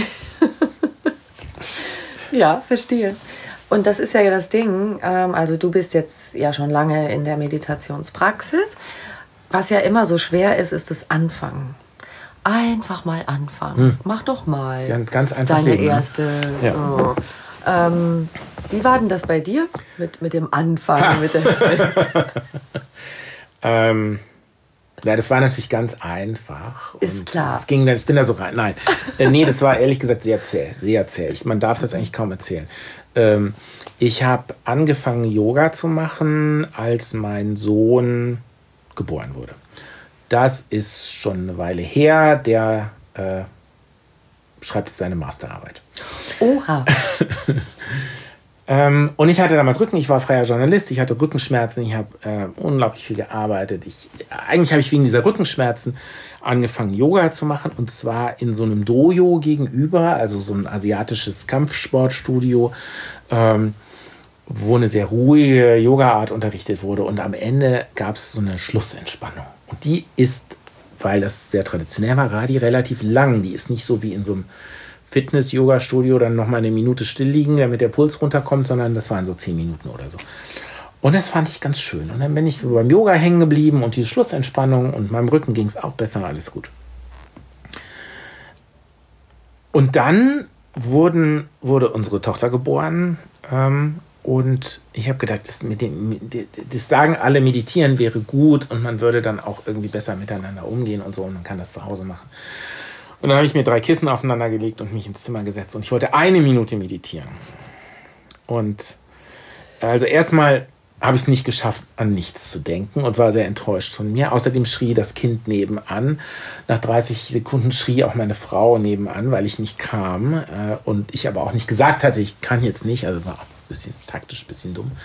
Speaker 1: Ja, verstehe. Und das ist ja das Ding. Also du bist jetzt ja schon lange in der Meditationspraxis. Was ja immer so schwer ist, ist das Anfangen. Einfach mal anfangen. Mach doch mal.
Speaker 2: Ja, ganz einfach
Speaker 1: deine
Speaker 2: leben,
Speaker 1: erste.
Speaker 2: Ne? Ja.
Speaker 1: Oh. Wie war denn das bei dir mit dem Anfangen? Mit der
Speaker 2: Ja, das war natürlich ganz einfach.
Speaker 1: Ist
Speaker 2: und
Speaker 1: klar.
Speaker 2: Es ging, ich bin da so rein. Nein, nee, das war ehrlich gesagt sehr zäh. Sehr zäh. Man darf das eigentlich kaum erzählen. Ich habe angefangen, Yoga zu machen, als mein Sohn geboren wurde. Das ist schon eine Weile her. Der schreibt jetzt seine Masterarbeit.
Speaker 1: Oha.
Speaker 2: Und ich hatte damals Rücken, ich war freier Journalist, ich hatte Rückenschmerzen, ich habe unglaublich viel gearbeitet. Eigentlich habe ich wegen dieser Rückenschmerzen angefangen, Yoga zu machen, und zwar in so einem Dojo gegenüber, also so ein asiatisches Kampfsportstudio, wo eine sehr ruhige Yoga-Art unterrichtet wurde, und am Ende gab es so eine Schlussentspannung. Und die ist, weil das sehr traditionell war, relativ lang. Die ist nicht so wie in so einem Fitness-Yoga-Studio dann noch mal eine Minute still liegen, damit der Puls runterkommt, sondern das waren so 10 Minuten oder so. Und das fand ich ganz schön. Und dann bin ich so beim Yoga hängen geblieben und diese Schlussentspannung, und meinem Rücken ging es auch besser, alles gut. Und dann wurde unsere Tochter geboren, und ich habe gedacht, das sagen alle, meditieren wäre gut und man würde dann auch irgendwie besser miteinander umgehen und so, und man kann das zu Hause machen. Und dann habe ich mir 3 Kissen aufeinander gelegt und mich ins Zimmer gesetzt, und ich wollte 1 Minute meditieren. Und also erstmal habe ich es nicht geschafft, an nichts zu denken, und war sehr enttäuscht von mir. Außerdem schrie das Kind nebenan. Nach 30 Sekunden schrie auch meine Frau nebenan, weil ich nicht kam. Und ich aber auch nicht gesagt hatte, ich kann jetzt nicht. Also war auch ein bisschen taktisch, ein bisschen dumm.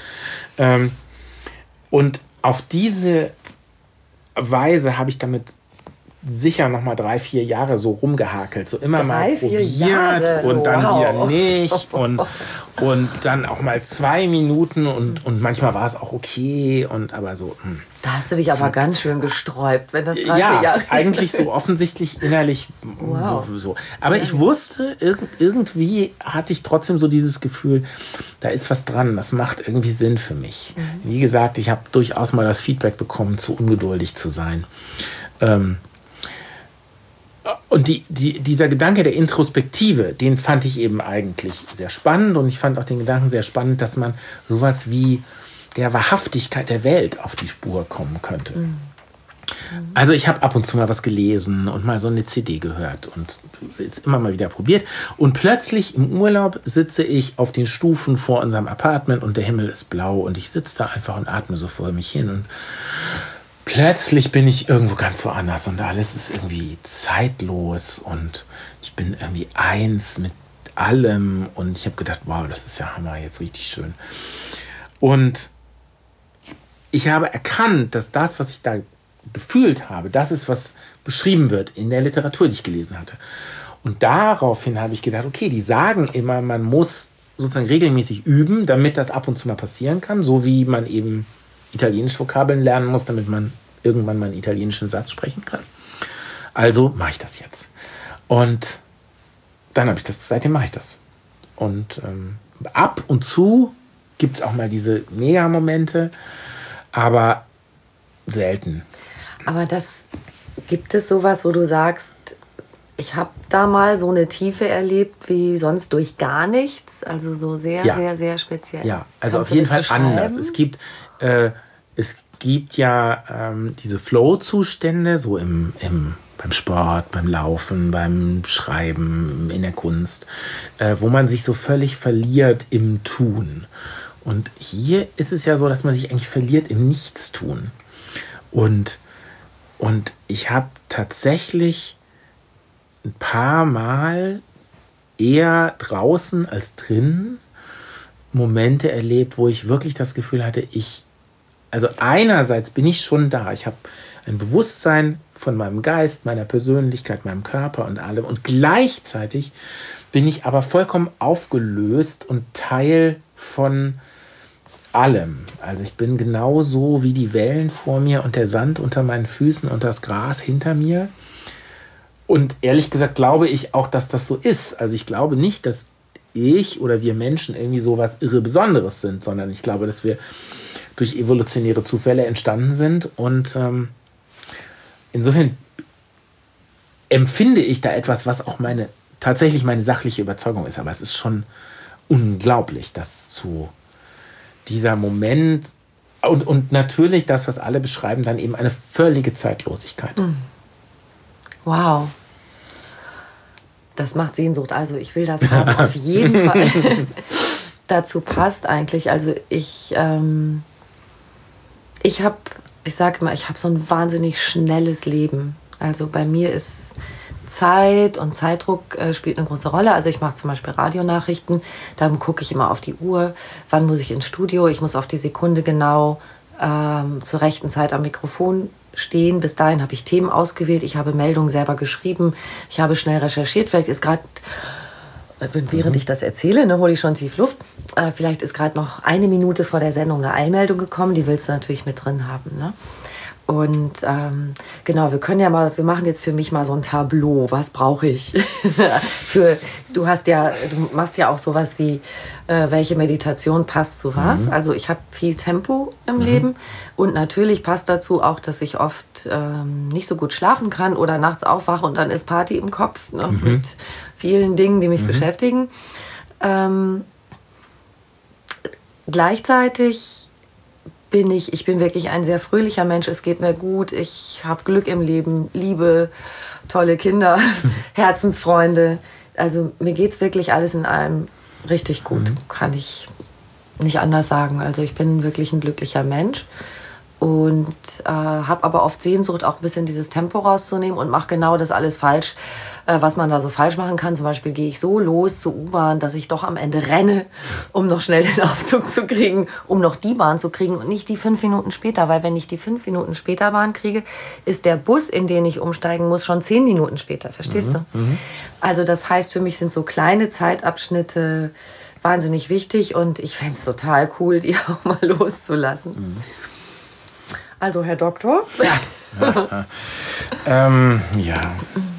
Speaker 2: Und auf diese Weise habe ich damit sicher noch mal 3-4 Jahre so rumgehakelt, so immer mal probiert und dann wieder nicht und dann auch mal 2 Minuten und manchmal war es auch okay, und aber so.
Speaker 1: Da hast du dich aber ganz schön gesträubt, wenn das 3-4 Jahre...
Speaker 2: Ja, eigentlich so offensichtlich innerlich so. Aber ich wusste, irgendwie hatte ich trotzdem so dieses Gefühl, da ist was dran, das macht irgendwie Sinn für mich. Wie gesagt, ich habe durchaus mal das Feedback bekommen, zu ungeduldig zu sein. Und dieser Gedanke der Introspektive, den fand ich eben eigentlich sehr spannend, und ich fand auch den Gedanken sehr spannend, dass man sowas wie der Wahrhaftigkeit der Welt auf die Spur kommen könnte. Also ich habe ab und zu mal was gelesen und mal so eine CD gehört und es immer mal wieder probiert, und plötzlich im Urlaub sitze ich auf den Stufen vor unserem Apartment und der Himmel ist blau und ich sitze da einfach und atme so vor mich hin, und plötzlich bin ich irgendwo ganz woanders und alles ist irgendwie zeitlos und ich bin irgendwie eins mit allem, und ich habe gedacht, wow, das ist ja Hammer, jetzt richtig schön. Und ich habe erkannt, dass das, was ich da gefühlt habe, das ist, was beschrieben wird in der Literatur, die ich gelesen hatte. Und daraufhin habe ich gedacht, okay, die sagen immer, man muss sozusagen regelmäßig üben, damit das ab und zu mal passieren kann, so wie man eben italienische Vokabeln lernen muss, damit man irgendwann mal einen italienischen Satz sprechen kann. Also mache ich das jetzt. Und dann habe ich das, seitdem mache ich das. Und ab und zu gibt es auch mal diese Mega-Momente, aber selten.
Speaker 1: Aber gibt es sowas, wo du sagst, ich habe da mal so eine Tiefe erlebt wie sonst durch gar nichts? Also so sehr, sehr, sehr speziell.
Speaker 2: Ja, also auf jeden Fall anders. Es gibt ja diese Flow-Zustände, so beim Sport, beim Laufen, beim Schreiben, in der Kunst, wo man sich so völlig verliert im Tun. Und hier ist es ja so, dass man sich eigentlich verliert im Nichtstun. Und ich habe tatsächlich ein paar Mal eher draußen als drin Momente erlebt, wo ich wirklich das Gefühl hatte, also einerseits bin ich schon da. Ich habe ein Bewusstsein von meinem Geist, meiner Persönlichkeit, meinem Körper und allem. Und gleichzeitig bin ich aber vollkommen aufgelöst und Teil von allem. Also ich bin genauso wie die Wellen vor mir und der Sand unter meinen Füßen und das Gras hinter mir. Und ehrlich gesagt glaube ich auch, dass das so ist. Also ich glaube nicht, dass ich oder wir Menschen irgendwie so was irre Besonderes sind, sondern ich glaube, dass wir durch evolutionäre Zufälle entstanden sind. Und insofern empfinde ich da etwas, was auch tatsächlich meine sachliche Überzeugung ist. Aber es ist schon unglaublich, dass zu dieser Moment und natürlich das, was alle beschreiben, dann eben eine völlige Zeitlosigkeit.
Speaker 1: Wow. Das macht Sehnsucht. Also ich will das haben, auf jeden Fall. Dazu passt eigentlich, also ich sage immer, ich habe so ein wahnsinnig schnelles Leben. Also bei mir ist Zeit und Zeitdruck spielt eine große Rolle. Also ich mache zum Beispiel Radionachrichten, dann gucke ich immer auf die Uhr, wann muss ich ins Studio, ich muss auf die Sekunde genau zur rechten Zeit am Mikrofon stehen. Bis dahin habe ich Themen ausgewählt, ich habe Meldungen selber geschrieben, ich habe schnell recherchiert. Vielleicht ist gerade, während ich das erzähle, hole ich schon tief Luft, vielleicht ist gerade noch 1 Minute vor der Sendung eine Eilmeldung gekommen, die willst du natürlich mit drin haben, ne? Und genau, wir machen jetzt für mich mal so ein Tableau. Was brauche ich? Du machst ja auch sowas wie, welche Meditation passt zu was. Also ich habe viel Tempo im Leben und natürlich passt dazu auch, dass ich oft nicht so gut schlafen kann oder nachts aufwache und dann ist Party im Kopf, ne, mit vielen Dingen, die mich beschäftigen. Gleichzeitig bin ich bin wirklich ein sehr fröhlicher Mensch. Es geht mir gut. Ich habe Glück im Leben, Liebe, tolle Kinder, Herzensfreunde. Also mir geht's wirklich alles in allem richtig gut. Kann ich nicht anders sagen. Also ich bin wirklich ein glücklicher Mensch und habe aber oft Sehnsucht, auch ein bisschen dieses Tempo rauszunehmen und mache genau das alles falsch, was man da so falsch machen kann. Zum Beispiel gehe ich so los zur U-Bahn, dass ich doch am Ende renne, um noch schnell den Aufzug zu kriegen, um noch die Bahn zu kriegen und nicht die 5 Minuten später. Weil wenn ich die 5 Minuten später Bahn kriege, ist der Bus, in den ich umsteigen muss, schon 10 Minuten später. Verstehst du? Also das heißt, für mich sind so kleine Zeitabschnitte wahnsinnig wichtig und ich fände es total cool, die auch mal loszulassen. Also, Herr Doktor?
Speaker 2: Ja.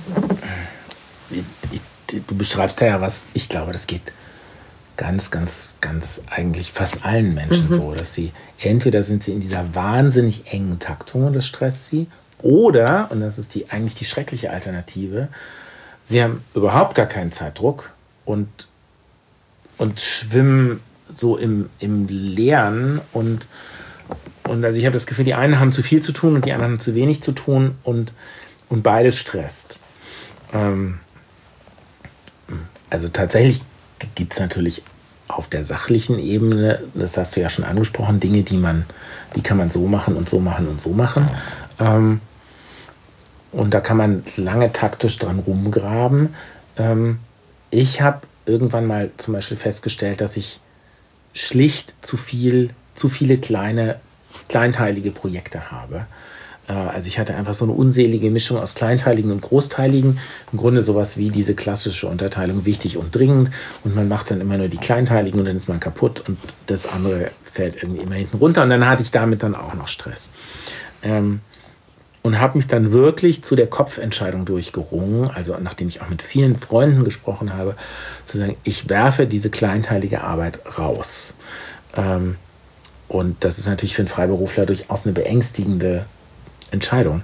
Speaker 2: Du beschreibst ja was, ich glaube, das geht ganz eigentlich fast allen Menschen so, dass sie entweder sind sie in dieser wahnsinnig engen Taktung und das stresst sie, oder, und das ist eigentlich die schreckliche Alternative, sie haben überhaupt gar keinen Zeitdruck und schwimmen so im Leeren und also ich habe das Gefühl, die einen haben zu viel zu tun und die anderen haben zu wenig zu tun und beides stresst. Also tatsächlich gibt es natürlich auf der sachlichen Ebene, das hast du ja schon angesprochen, Dinge, die kann man so machen und so machen und so machen. Und da kann man lange taktisch dran rumgraben. Ich habe irgendwann mal zum Beispiel festgestellt, dass ich schlicht zu viele kleinteilige Projekte habe. Also ich hatte einfach so eine unselige Mischung aus kleinteiligen und großteiligen. Im Grunde sowas wie diese klassische Unterteilung wichtig und dringend. Und man macht dann immer nur die kleinteiligen und dann ist man kaputt und das andere fällt irgendwie immer hinten runter. Und dann hatte ich damit dann auch noch Stress. Und habe mich dann wirklich zu der Kopfentscheidung durchgerungen, also nachdem ich auch mit vielen Freunden gesprochen habe, zu sagen, ich werfe diese kleinteilige Arbeit raus. Und das ist natürlich für einen Freiberufler durchaus eine beängstigende Entscheidung.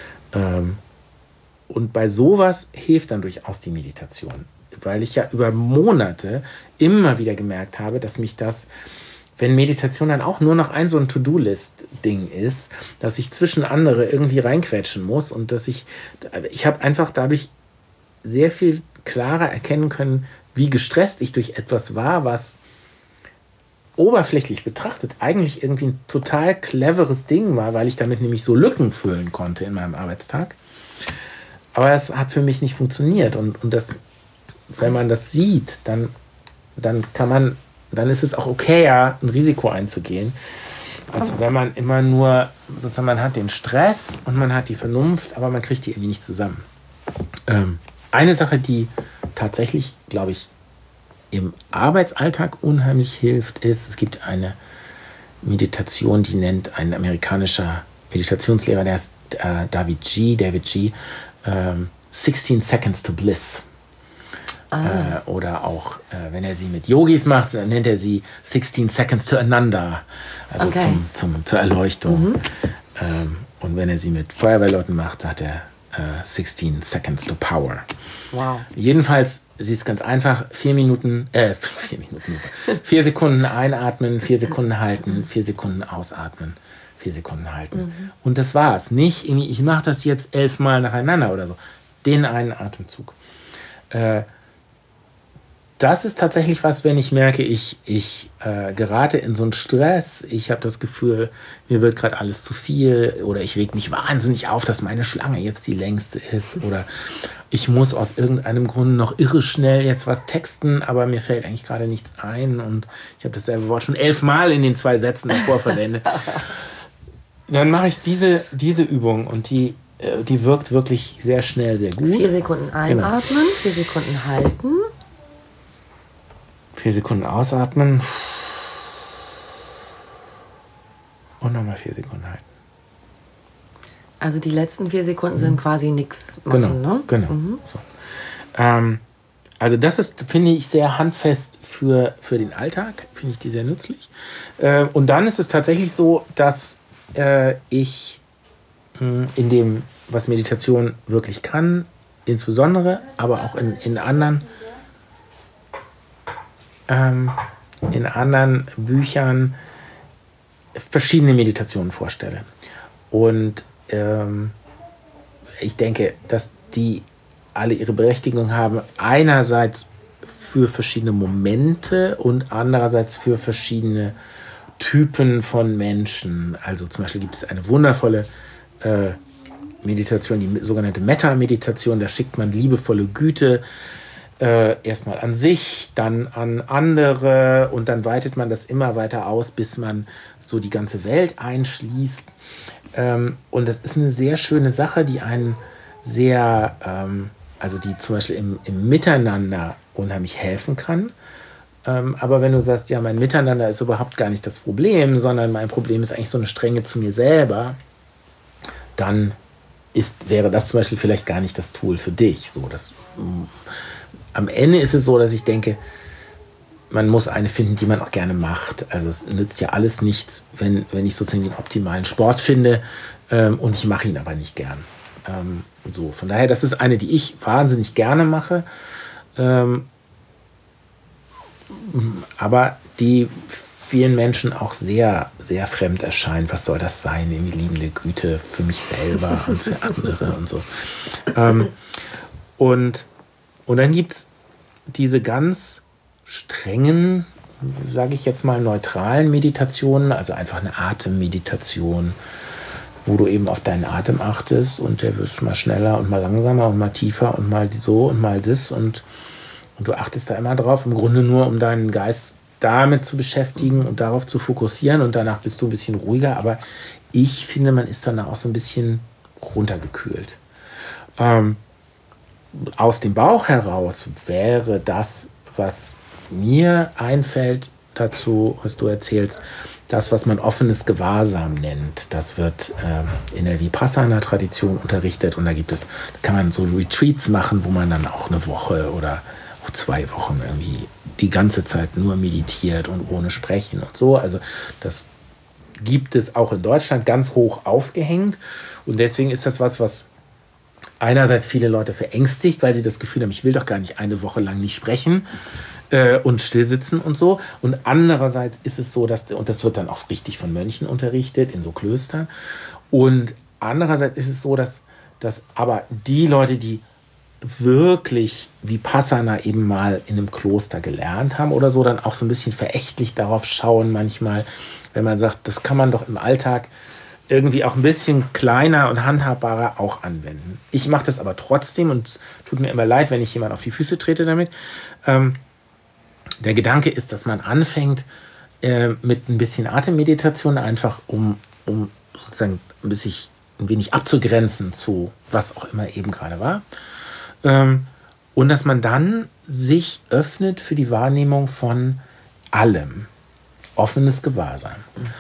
Speaker 2: Und bei sowas hilft dann durchaus die Meditation. Weil ich ja über Monate immer wieder gemerkt habe, dass mich das, wenn Meditation dann auch nur noch so ein To-Do-List-Ding ist, dass ich zwischen andere irgendwie reinquetschen muss und dass ich habe einfach dadurch sehr viel klarer erkennen können, wie gestresst ich durch etwas war, was oberflächlich betrachtet eigentlich irgendwie ein total cleveres Ding war, weil ich damit nämlich so Lücken füllen konnte in meinem Arbeitstag. Aber es hat für mich nicht funktioniert. Und das, wenn man das sieht, dann ist es auch okayer, ein Risiko einzugehen, als wenn man immer nur, sozusagen, man hat den Stress und man hat die Vernunft, aber man kriegt die irgendwie nicht zusammen. Eine Sache, die tatsächlich, glaube ich, im Arbeitsalltag unheimlich hilft, ist, es gibt eine Meditation, die nennt ein amerikanischer Meditationslehrer, der heißt David G., 16 Seconds to Bliss. Oder auch, wenn er sie mit Yogis macht, nennt er sie 16 Seconds to Ananda, also zur Erleuchtung. Und wenn er sie mit Feuerwehrleuten macht, sagt er 16 Seconds to Power.
Speaker 1: Wow.
Speaker 2: Jedenfalls, sie ist ganz einfach, 4 Sekunden einatmen, 4 Sekunden halten, 4 Sekunden ausatmen, 4 Sekunden halten. Und das war's. Nicht irgendwie, ich mache das jetzt 11 Mal nacheinander oder so. Den einen Atemzug. Das ist tatsächlich was, wenn ich merke, ich gerate in so einen Stress, ich habe das Gefühl, mir wird gerade alles zu viel oder ich reg mich wahnsinnig auf, dass meine Schlange jetzt die längste ist oder ich muss aus irgendeinem Grund noch irre schnell jetzt was texten, aber mir fällt eigentlich gerade nichts ein und ich habe dasselbe Wort schon 11 Mal in den 2 Sätzen davor verwendet. Dann mache ich diese Übung und die wirkt wirklich sehr schnell, sehr gut.
Speaker 1: 4 Sekunden einatmen, 4 Sekunden halten.
Speaker 2: 4 Sekunden ausatmen. Und nochmal 4 Sekunden halten.
Speaker 1: Also die letzten 4 Sekunden sind quasi nichts machen, ne?
Speaker 2: Genau. So. Also das ist, finde ich, sehr handfest für den Alltag. Finde ich die sehr nützlich. Und dann ist es tatsächlich so, dass ich in dem, was Meditation wirklich kann, insbesondere, aber auch in anderen Büchern verschiedene Meditationen vorstelle. Und ich denke, dass die alle ihre Berechtigung haben, einerseits für verschiedene Momente und andererseits für verschiedene Typen von Menschen. Also zum Beispiel gibt es eine wundervolle Meditation, die sogenannte Metta-Meditation, da schickt man liebevolle Güte erstmal an sich, dann an andere und dann weitet man das immer weiter aus, bis man so die ganze Welt einschließt. Und das ist eine sehr schöne Sache, die einen sehr, also die zum Beispiel im Miteinander unheimlich helfen kann. Aber wenn du sagst, ja, mein Miteinander ist überhaupt gar nicht das Problem, sondern mein Problem ist eigentlich so eine Strenge zu mir selber, dann wäre das zum Beispiel vielleicht gar nicht das Tool für dich. So, am Ende ist es so, dass ich denke, man muss eine finden, die man auch gerne macht. Also es nützt ja alles nichts, wenn ich sozusagen den optimalen Sport finde und ich mache ihn aber nicht gern. So, von daher, das ist eine, die ich wahnsinnig gerne mache, aber die vielen Menschen auch sehr, sehr fremd erscheint. Was soll das sein? Irgendwie liebende Güte für mich selber und für andere und so. Und dann gibt es diese ganz strengen, sage ich jetzt mal, neutralen Meditationen, also einfach eine Atemmeditation, wo du eben auf deinen Atem achtest und der wird mal schneller und mal langsamer und mal tiefer und mal so und mal das und du achtest da immer drauf, im Grunde nur, um deinen Geist damit zu beschäftigen und darauf zu fokussieren und danach bist du ein bisschen ruhiger, aber ich finde, man ist danach auch so ein bisschen runtergekühlt. Aus dem Bauch heraus wäre das, was mir einfällt dazu, was du erzählst, das, was man offenes Gewahrsam nennt. Das wird in der Vipassana-Tradition unterrichtet und da kann man so Retreats machen, wo man dann auch eine Woche oder auch 2 Wochen irgendwie die ganze Zeit nur meditiert und ohne Sprechen und so. Also das gibt es auch in Deutschland ganz hoch aufgehängt und deswegen ist das was einerseits viele Leute verängstigt, weil sie das Gefühl haben, ich will doch gar nicht eine Woche lang nicht sprechen und stillsitzen und so. Und andererseits ist es so, und das wird dann auch richtig von Mönchen unterrichtet, in so Klöstern. Und andererseits ist es so, dass aber die Leute, die wirklich Vipassana eben mal in einem Kloster gelernt haben oder so, dann auch so ein bisschen verächtlich darauf schauen manchmal, wenn man sagt, das kann man doch im Alltag irgendwie auch ein bisschen kleiner und handhabbarer auch anwenden. Ich mache das aber trotzdem und es tut mir immer leid, wenn ich jemand auf die Füße trete damit. Der Gedanke ist, dass man anfängt mit ein bisschen Atemmeditation, einfach um sozusagen sich ein wenig abzugrenzen zu was auch immer eben gerade war. Und dass man dann sich öffnet für die Wahrnehmung von allem. Offenes Gewahrsein.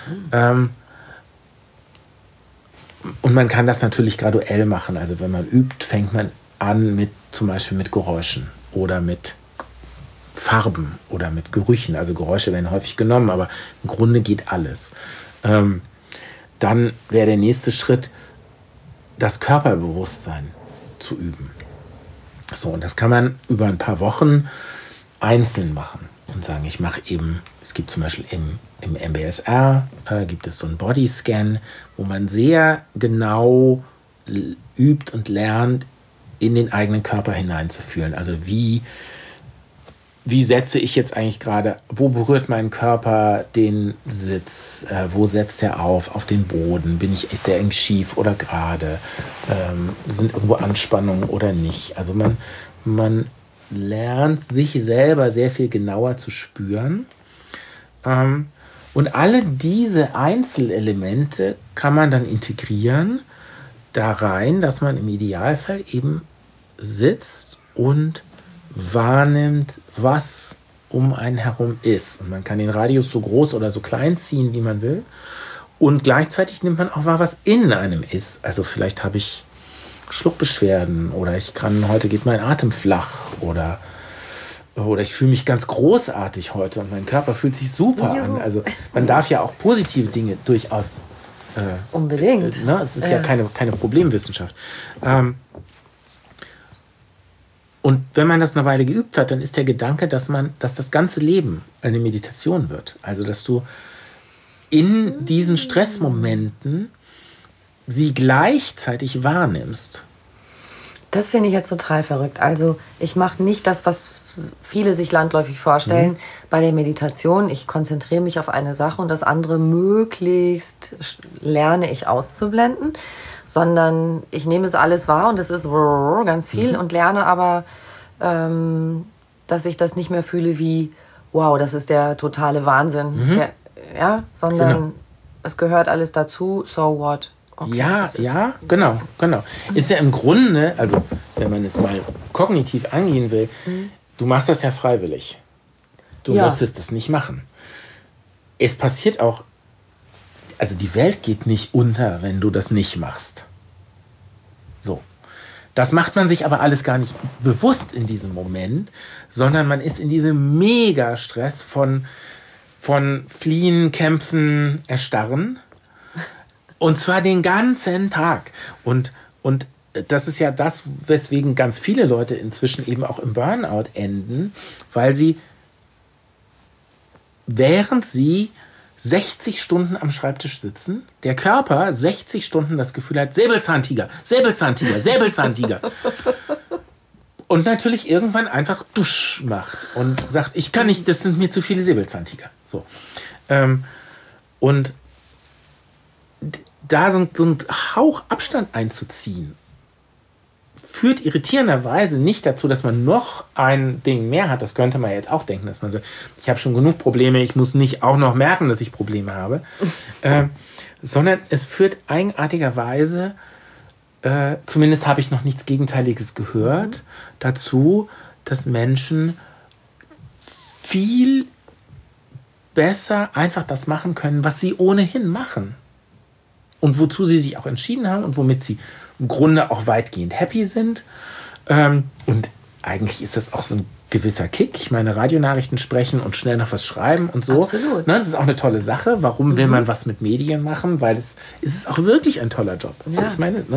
Speaker 2: Und man kann das natürlich graduell machen. Also wenn man übt, fängt man an zum Beispiel mit Geräuschen oder mit Farben oder mit Gerüchen. Also Geräusche werden häufig genommen, aber im Grunde geht alles. Dann wäre der nächste Schritt, das Körperbewusstsein zu üben. So, und das kann man über ein paar Wochen einzeln machen und sagen, ich mache eben, es gibt zum Beispiel im MBSR, gibt es so einen Bodyscan, wo man sehr genau übt und lernt, in den eigenen Körper hineinzufühlen. Also wie setze ich jetzt eigentlich gerade, wo berührt mein Körper den Sitz, wo setzt er auf den Boden, ist der irgendwie schief oder gerade, sind irgendwo Anspannungen oder nicht. Also man lernt sich selber sehr viel genauer zu spüren. Und alle diese Einzelelemente kann man dann integrieren da rein, dass man im Idealfall eben sitzt und wahrnimmt, was um einen herum ist. Und man kann den Radius so groß oder so klein ziehen, wie man will. Und gleichzeitig nimmt man auch wahr, was in einem ist. Also vielleicht habe ich Schluckbeschwerden oder heute geht mein Atem flach oder ich fühle mich ganz großartig heute und mein Körper fühlt sich super an. Also man darf ja auch positive Dinge durchaus
Speaker 1: unbedingt.
Speaker 2: Es ist ja keine Problemwissenschaft. Und wenn man das eine Weile geübt hat, dann ist der Gedanke, dass das ganze Leben eine Meditation wird. Also dass du in diesen Stressmomenten sie gleichzeitig wahrnimmst.
Speaker 1: Das finde ich jetzt total verrückt. Also ich mache nicht das, was viele sich landläufig vorstellen bei der Meditation. Ich konzentriere mich auf eine Sache und das andere möglichst lerne ich auszublenden, sondern ich nehme es alles wahr und es ist ganz viel und lerne aber, dass ich das nicht mehr fühle wie, wow, das ist der totale Wahnsinn. Sondern es gehört alles dazu, so what? Okay, genau. Ist ja im Grunde, also wenn man es mal kognitiv angehen will, du machst das ja freiwillig. Du musstest es nicht machen. Es passiert auch, also die Welt geht nicht unter, wenn du das nicht machst. So. Das macht man sich aber alles gar nicht bewusst in diesem Moment, sondern man ist in diesem Mega-Stress von Fliehen, Kämpfen, Erstarren. Und zwar den ganzen Tag. Und das ist ja das, weswegen ganz viele Leute inzwischen eben auch im Burnout enden, weil sie, während sie 60 Stunden am Schreibtisch sitzen, der Körper 60 Stunden das Gefühl hat, Säbelzahntiger, Säbelzahntiger, Säbelzahntiger. Und natürlich irgendwann einfach Dusch macht und sagt, ich kann nicht, das sind mir zu viele Säbelzahntiger. So. Und da so ein Hauch Abstand einzuziehen, führt irritierenderweise nicht dazu, dass man noch ein Ding mehr hat. Das könnte man jetzt auch denken, dass man sagt, ich habe schon genug Probleme, ich muss nicht auch noch merken, dass ich Probleme habe. Sondern es führt eigenartigerweise, zumindest habe ich noch nichts Gegenteiliges gehört, dazu, dass Menschen viel besser einfach das machen können, was sie ohnehin machen. Und wozu sie sich auch entschieden haben und womit sie im Grunde auch weitgehend happy sind. Und eigentlich ist das auch so ein gewisser Kick. Ich meine, Radionachrichten sprechen und schnell noch was schreiben und so. Absolut.
Speaker 2: Das ist auch eine tolle Sache. Warum will man was mit Medien machen? Weil es ist auch wirklich ein toller Job.
Speaker 1: Ja.
Speaker 2: Ich meine,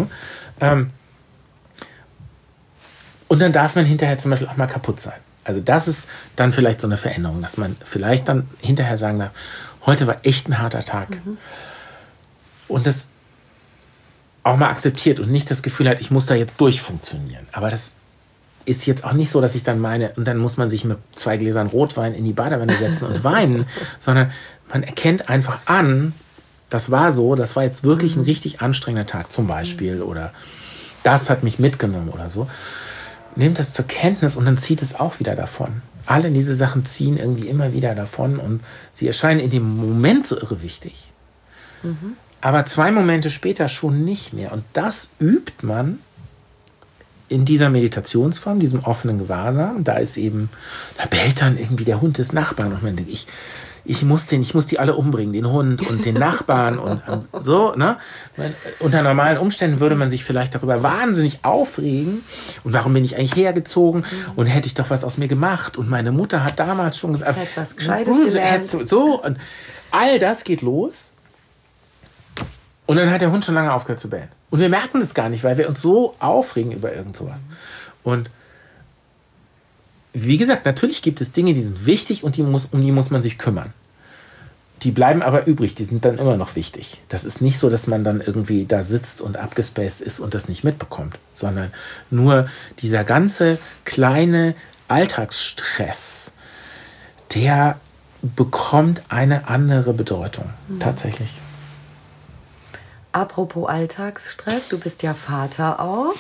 Speaker 2: und dann darf man hinterher zum Beispiel auch mal kaputt sein. Also das ist dann vielleicht so eine Veränderung, dass man vielleicht dann hinterher sagen darf, heute war echt ein harter Tag. Und das auch mal akzeptiert und nicht das Gefühl hat, ich muss da jetzt durchfunktionieren. Aber das ist jetzt auch nicht so, dass ich dann meine, und dann muss man sich mit 2 Gläsern Rotwein in die Badewanne setzen und weinen, sondern man erkennt einfach an, das war so, das war jetzt wirklich ein richtig anstrengender Tag zum Beispiel oder das hat mich mitgenommen oder so. Nehmt das zur Kenntnis und dann zieht es auch wieder davon. Alle diese Sachen ziehen irgendwie immer wieder davon und sie erscheinen in dem Moment so irre wichtig. Aber 2 Momente später schon nicht mehr. Und das übt man in dieser Meditationsform, diesem offenen Gewahrsam, da bellt dann irgendwie der Hund des Nachbarn und man denkt, ich muss die alle umbringen, den Hund und den Nachbarn und so, ne? Unter normalen Umständen würde man sich vielleicht darüber wahnsinnig aufregen und warum bin ich eigentlich hergezogen und hätte ich doch was aus mir gemacht und meine Mutter hat damals schon gesagt,
Speaker 1: hättest was Gescheites gelernt.
Speaker 2: So, und all das geht los und dann hat der Hund schon lange aufgehört zu bellen. Und wir merken das gar nicht, weil wir uns so aufregen über irgend sowas. Und wie gesagt, natürlich gibt es Dinge, die sind wichtig und um die muss man sich kümmern. Die bleiben aber übrig, die sind dann immer noch wichtig. Das ist nicht so, dass man dann irgendwie da sitzt und abgespaced ist und das nicht mitbekommt, sondern nur dieser ganze kleine Alltagsstress, der bekommt eine andere Bedeutung, tatsächlich.
Speaker 1: Apropos Alltagsstress, du bist ja Vater auch.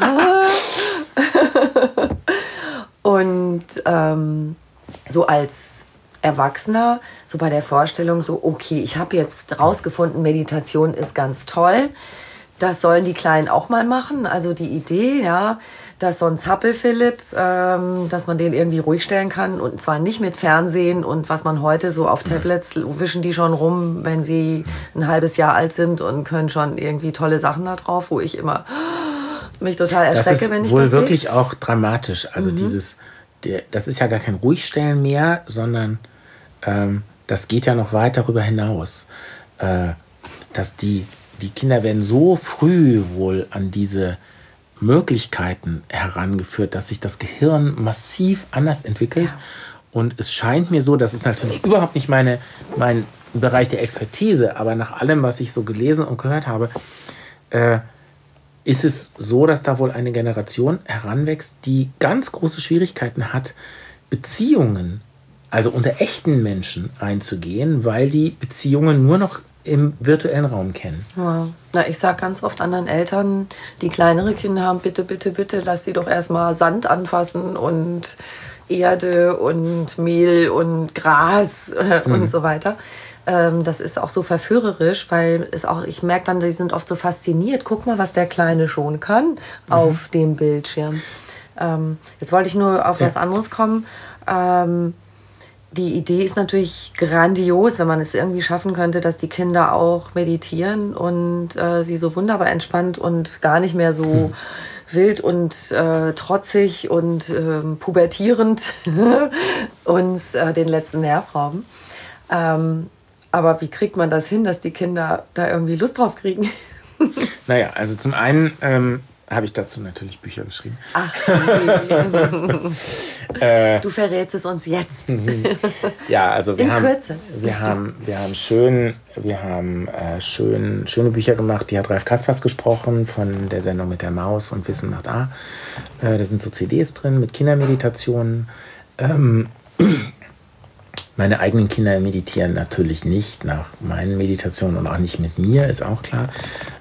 Speaker 1: Und so als Erwachsener, so bei der Vorstellung so, okay, ich habe jetzt rausgefunden, Meditation ist ganz toll. Das sollen die Kleinen auch mal machen. Also die Idee, ja, dass so ein Zappel-Philipp, dass man den irgendwie ruhig stellen kann und zwar nicht mit Fernsehen und was man heute so auf Tablets wischen die schon rum, wenn sie ein halbes Jahr alt sind und können schon irgendwie tolle Sachen da drauf, wo ich immer mich total erschrecke, wenn ich das sehe.
Speaker 2: Das ist wohl wirklich auch dramatisch. Also das ist ja gar kein Ruhigstellen mehr, sondern das geht ja noch weit darüber hinaus. Dass die Kinder werden so früh wohl an diese Möglichkeiten herangeführt, dass sich das Gehirn massiv anders entwickelt. Ja. Und es scheint mir so, das ist natürlich überhaupt nicht mein Bereich der Expertise, aber nach allem, was ich so gelesen und gehört habe, ist es so, dass da wohl eine Generation heranwächst, die ganz große Schwierigkeiten hat, Beziehungen, also unter echten Menschen einzugehen, weil die Beziehungen nur noch im virtuellen Raum kennen.
Speaker 1: Ja. Na, ich sage ganz oft anderen Eltern, die kleinere Kinder haben, bitte, bitte, bitte, lass sie doch erstmal Sand anfassen und Erde und Mehl und Gras und so weiter. Das ist auch so verführerisch, weil ich merke dann, die sind oft so fasziniert. Guck mal, was der Kleine schon kann auf dem Bildschirm. Jetzt wollte ich nur auf was anderes kommen. Die Idee ist natürlich grandios, wenn man es irgendwie schaffen könnte, dass die Kinder auch meditieren und sie so wunderbar entspannt und gar nicht mehr so wild und trotzig und pubertierend uns den letzten Nerv rauben. Aber wie kriegt man das hin, dass die Kinder da irgendwie Lust drauf kriegen?
Speaker 2: Naja, also zum einen habe ich dazu natürlich Bücher geschrieben.
Speaker 1: Ach, du verrätst es uns jetzt.
Speaker 2: Ja, also
Speaker 1: in Kürze.
Speaker 2: Wir haben schöne Bücher gemacht. Die hat Ralf Kaspers gesprochen von der Sendung mit der Maus und Wissen macht A. Da sind so CDs drin mit Kindermeditationen. Meine eigenen Kinder meditieren natürlich nicht nach meinen Meditationen und auch nicht mit mir, ist auch klar.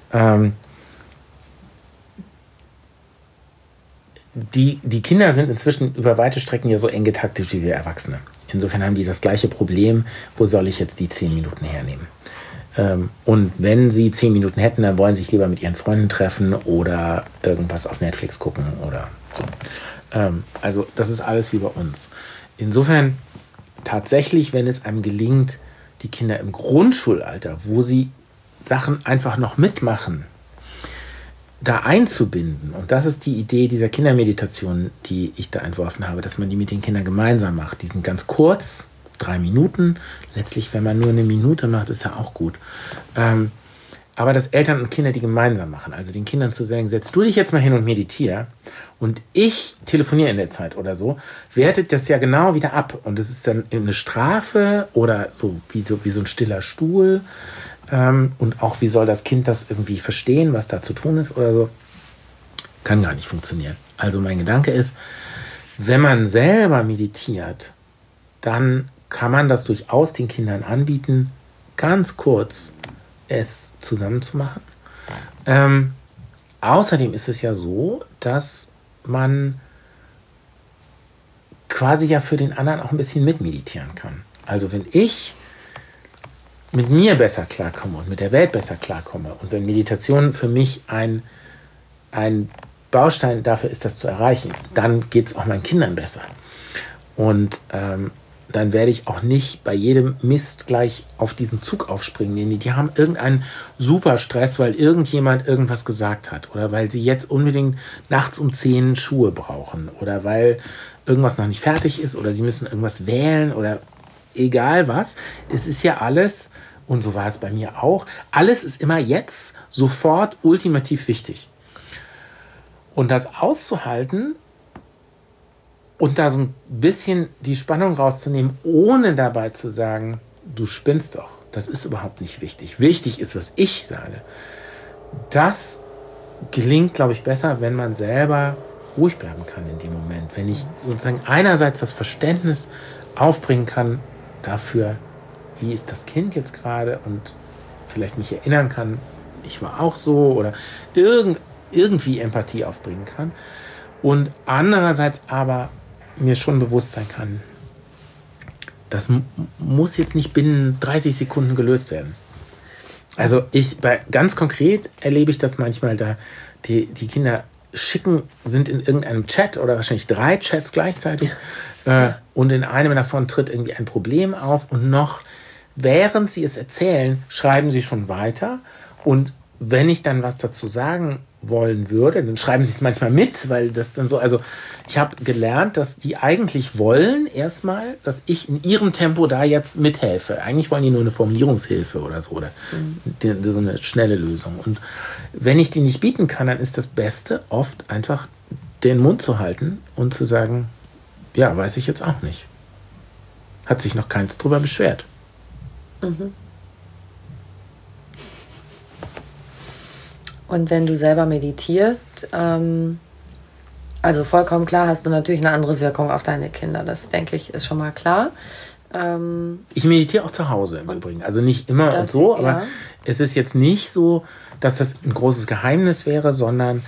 Speaker 2: Die Kinder sind inzwischen über weite Strecken ja so eng getaktet wie wir Erwachsene. Insofern haben die das gleiche Problem, wo soll ich jetzt die 10 Minuten hernehmen? Und wenn sie 10 Minuten hätten, dann wollen sie sich lieber mit ihren Freunden treffen oder irgendwas auf Netflix gucken oder so. Also das ist alles wie bei uns. Insofern tatsächlich, wenn es einem gelingt, die Kinder im Grundschulalter, wo sie Sachen einfach noch mitmachen, da einzubinden. Und das ist die Idee dieser Kindermeditation, die ich da entworfen habe, dass man die mit den Kindern gemeinsam macht. Die sind ganz kurz, 3 Minuten. Letztlich, wenn man nur 1 Minute macht, ist ja auch gut. Aber dass Eltern und Kinder die gemeinsam machen. Also den Kindern zu sagen, setz du dich jetzt mal hin und meditiere und ich telefoniere in der Zeit oder so, wertet das ja genau wieder ab. Und das ist dann eine Strafe oder so wie so ein stiller Stuhl. Und auch, wie soll das Kind das irgendwie verstehen, was da zu tun ist oder so, kann gar nicht funktionieren. Also mein Gedanke ist, wenn man selber meditiert, dann kann man das durchaus den Kindern anbieten, ganz kurz es zusammen zu machen. Außerdem ist es ja so, dass man quasi ja für den anderen auch ein bisschen mitmeditieren kann. Also wenn ich mit mir besser klarkomme und mit der Welt besser klarkomme und wenn Meditation für mich ein Baustein dafür ist, das zu erreichen, dann geht es auch meinen Kindern besser. Und dann werde ich auch nicht bei jedem Mist gleich auf diesen Zug aufspringen. Die haben irgendeinen super Stress, weil irgendjemand irgendwas gesagt hat oder weil sie jetzt unbedingt nachts um 10 Schuhe brauchen oder weil irgendwas noch nicht fertig ist oder sie müssen irgendwas wählen oder egal was. Es ist ja alles, und so war es bei mir auch, alles ist immer jetzt sofort ultimativ wichtig. Und das auszuhalten und da so ein bisschen die Spannung rauszunehmen, ohne dabei zu sagen, du spinnst doch, das ist überhaupt nicht wichtig. Wichtig ist, was ich sage. Das gelingt, glaube ich, besser, wenn man selber ruhig bleiben kann in dem Moment. Wenn ich sozusagen einerseits das Verständnis aufbringen kann dafür, wie ist das Kind jetzt gerade und vielleicht mich erinnern kann, ich war auch so oder irgendwie Empathie aufbringen kann. Und andererseits aber mir schon bewusst sein kann, das muss jetzt nicht binnen 30 Sekunden gelöst werden. Also ganz konkret erlebe ich das manchmal, da die Kinder sind in irgendeinem Chat oder wahrscheinlich 3 Chats gleichzeitig und in einem davon tritt irgendwie ein Problem auf und noch während sie es erzählen, schreiben sie schon weiter und wenn ich dann was dazu sagen wollen würde, dann schreiben sie es manchmal mit, weil das dann so, also ich habe gelernt, dass die eigentlich wollen erstmal, dass ich in ihrem Tempo da jetzt mithelfe. Eigentlich wollen die nur eine Formulierungshilfe oder so, oder so eine schnelle Lösung. Und wenn ich die nicht bieten kann, dann ist das Beste oft einfach den Mund zu halten und zu sagen, ja, weiß ich jetzt auch nicht. Hat sich noch keins drüber beschwert.
Speaker 1: Mhm. Und wenn du selber meditierst, also vollkommen klar, hast du natürlich eine andere Wirkung auf deine Kinder. Das, denke ich, ist schon mal klar.
Speaker 2: Ich meditiere auch zu Hause im Übrigen. Also nicht immer und so, aber es ist jetzt nicht so, dass das ein großes Geheimnis wäre, sondern